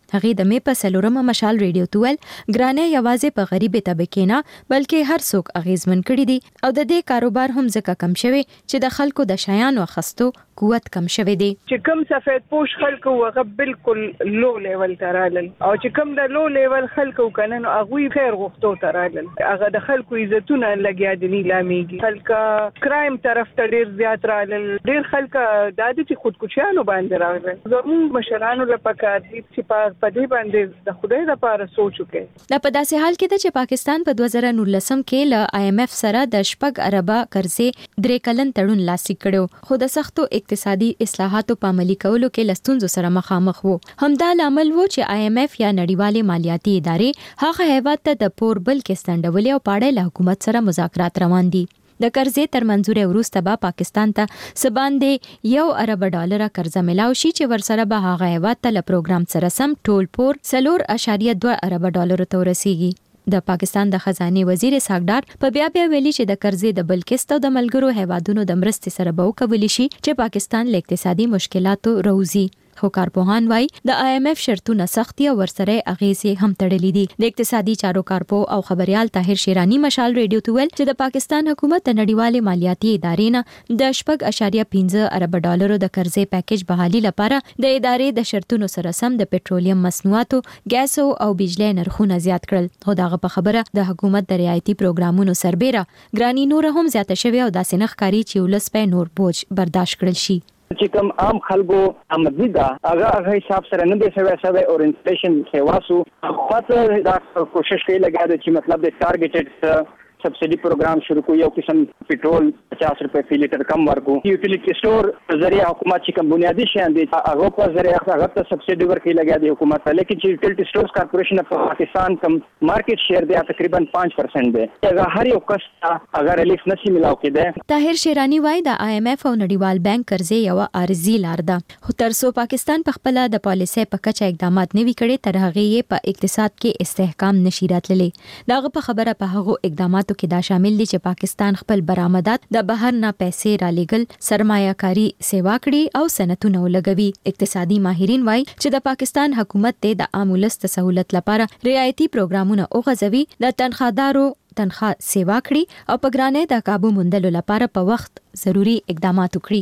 هغه د مې په سلورمه مشال ریډیو توول ګرانه یوازې په غریب طبقه نه بلکې هر څوک اغیزمن کړي دي او د دې کاروبار هم ځکه کم شوی چې د خلکو د شیانو اخستو قوت کم شوی دی. چې کم سفید پوش خلکو هغه بالکل لو لیول ترالل او چې کم د لو لیول خلکو کنه نو هغه خیر غوښتو ترالل هغه د خلکو عزتونه لګیا دي لاميږي خلک کرایم طرف ته ډیر زیات رالل ډیر خلک د دې خودکشیانو باندې راغلل زموږ مشرانو لپاره چې په دې باندې د خدای لپاره سوچ وکړي. دا په داسې حال کې ده چې پاکستان په 2019 کې له IMF سره د 6 اربه قرضې 3 کلن تړون لاسلیک کړو خو د سختو اقتصادي اصلاحاتو په عملي کولو کې لستونزو سره مخامخ وو. همدا لامل وو چې IMF یا نړیوالې مالیاتي ادارې هغه هیواد ته د پور بل کې ستنډولې او پاړې له حکومت سره مذاکرات روان دي. د قرضې تر منځوري وروسته به پاکستان ته سباندې $1 ارب قرضه ملاو شي چې ورسره به هغه هیواد ته له پروګرام سره سم ټول پور 4.2 ارب ډالر ته ورسیږي. د پاکستان د خزانه وزیر ساګدار په بیا ویلي چې د قرضې د بل قسط او د ملګرو هیوادونو د مرستې سره به وکولي شي چې پاکستان له اقتصادي مشکلاتو روزي. خو کارپوهان وایي د IMF شرطونه سختي او ورسره اغیزې هم تړلې دي. د اقتصادي چارو کارپو او خبريال طاهر شیرانی مشال ریډیو توول چې د پاکستان حکومت د نړیوالې مالیاتي ادارې نه د 6.5 ارب ډالرو د قرضې پیکیج بحالي لپاره د ادارې د شرطونو سره سم د پېټرولیم مصنوعاتو ګیس او بجلی نرخونه زیات کړل. خو دغه په خبره د حکومت د رعایتي پروګرامونو سربېره ګرانی نور هم زیاته شوی او داسې نه ښکاري چې ولس په نور بوج برداشت کړل شي. چې کوم عام خلکو آمدنی دا هغه حساب سره نه دی سوي او انفلیشن سیواسو خاطر دا کوشش کوي لګا د چې مطلب د ټارګټډ سبسيډي پروګرام شروع کو یو قسم پټرول 50 روپے فی لیټر کم ورکو یوټیلیټی سٹور ذریعہ حکومت چې کوم بنیادی شیان دي هغه په ذریعہ هغه ته سبسيډي ورکړي لګا دی حکومت لیکن چې یوټیلیټی سٹورز کارپوریشن په پاکستان کم مارکیټ شیر دی تقریبا 5% دی هغه هر یو کس هغه ریلیف نشي ملاو کېده. طاهر شیرانی وایي د IMF او نړیوال بانک قرضې یو عارضی لار ده خو ترڅو پاکستان په خپل د پالیسۍ په کچه اقدامات نه وی کړي تر هغه یې په اقتصاد کې استحکام نشي راتللی. داغه په خبره په هغه اقداماتو کې دا شامل دي چې پاکستان خپل برآمدات د بهر نه پیسې را لېګل سرمایه کاری سیوا کړي او صنعتونه ولګوي. اقتصادي ماهرین وایي چې د پاکستان حکومت ته د عام ولس د سہولت لپاره رعایتي پروګرامونه اوغځوي د تنخوادارو تنخواه سیوا کړي او په ګرانۍ د کابو موندلو لپاره په وخت ضروری اقدامات وکړي.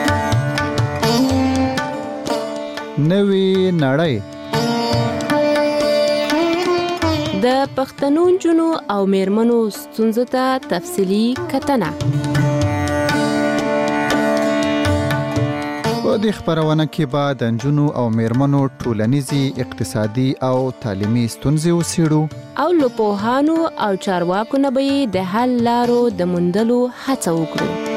نوې نړۍ د پښتنو جنو او میرمنو ستونزو ته تفصیلی کتنه. په دې خبرونه کې به د نجونو او میرمنو ټولنیزي اقتصادي او تعلیمي ستونزې وڅېړو او له پوهانو او چارواکو نه به د حل لارو د موندلو هڅه وکړو.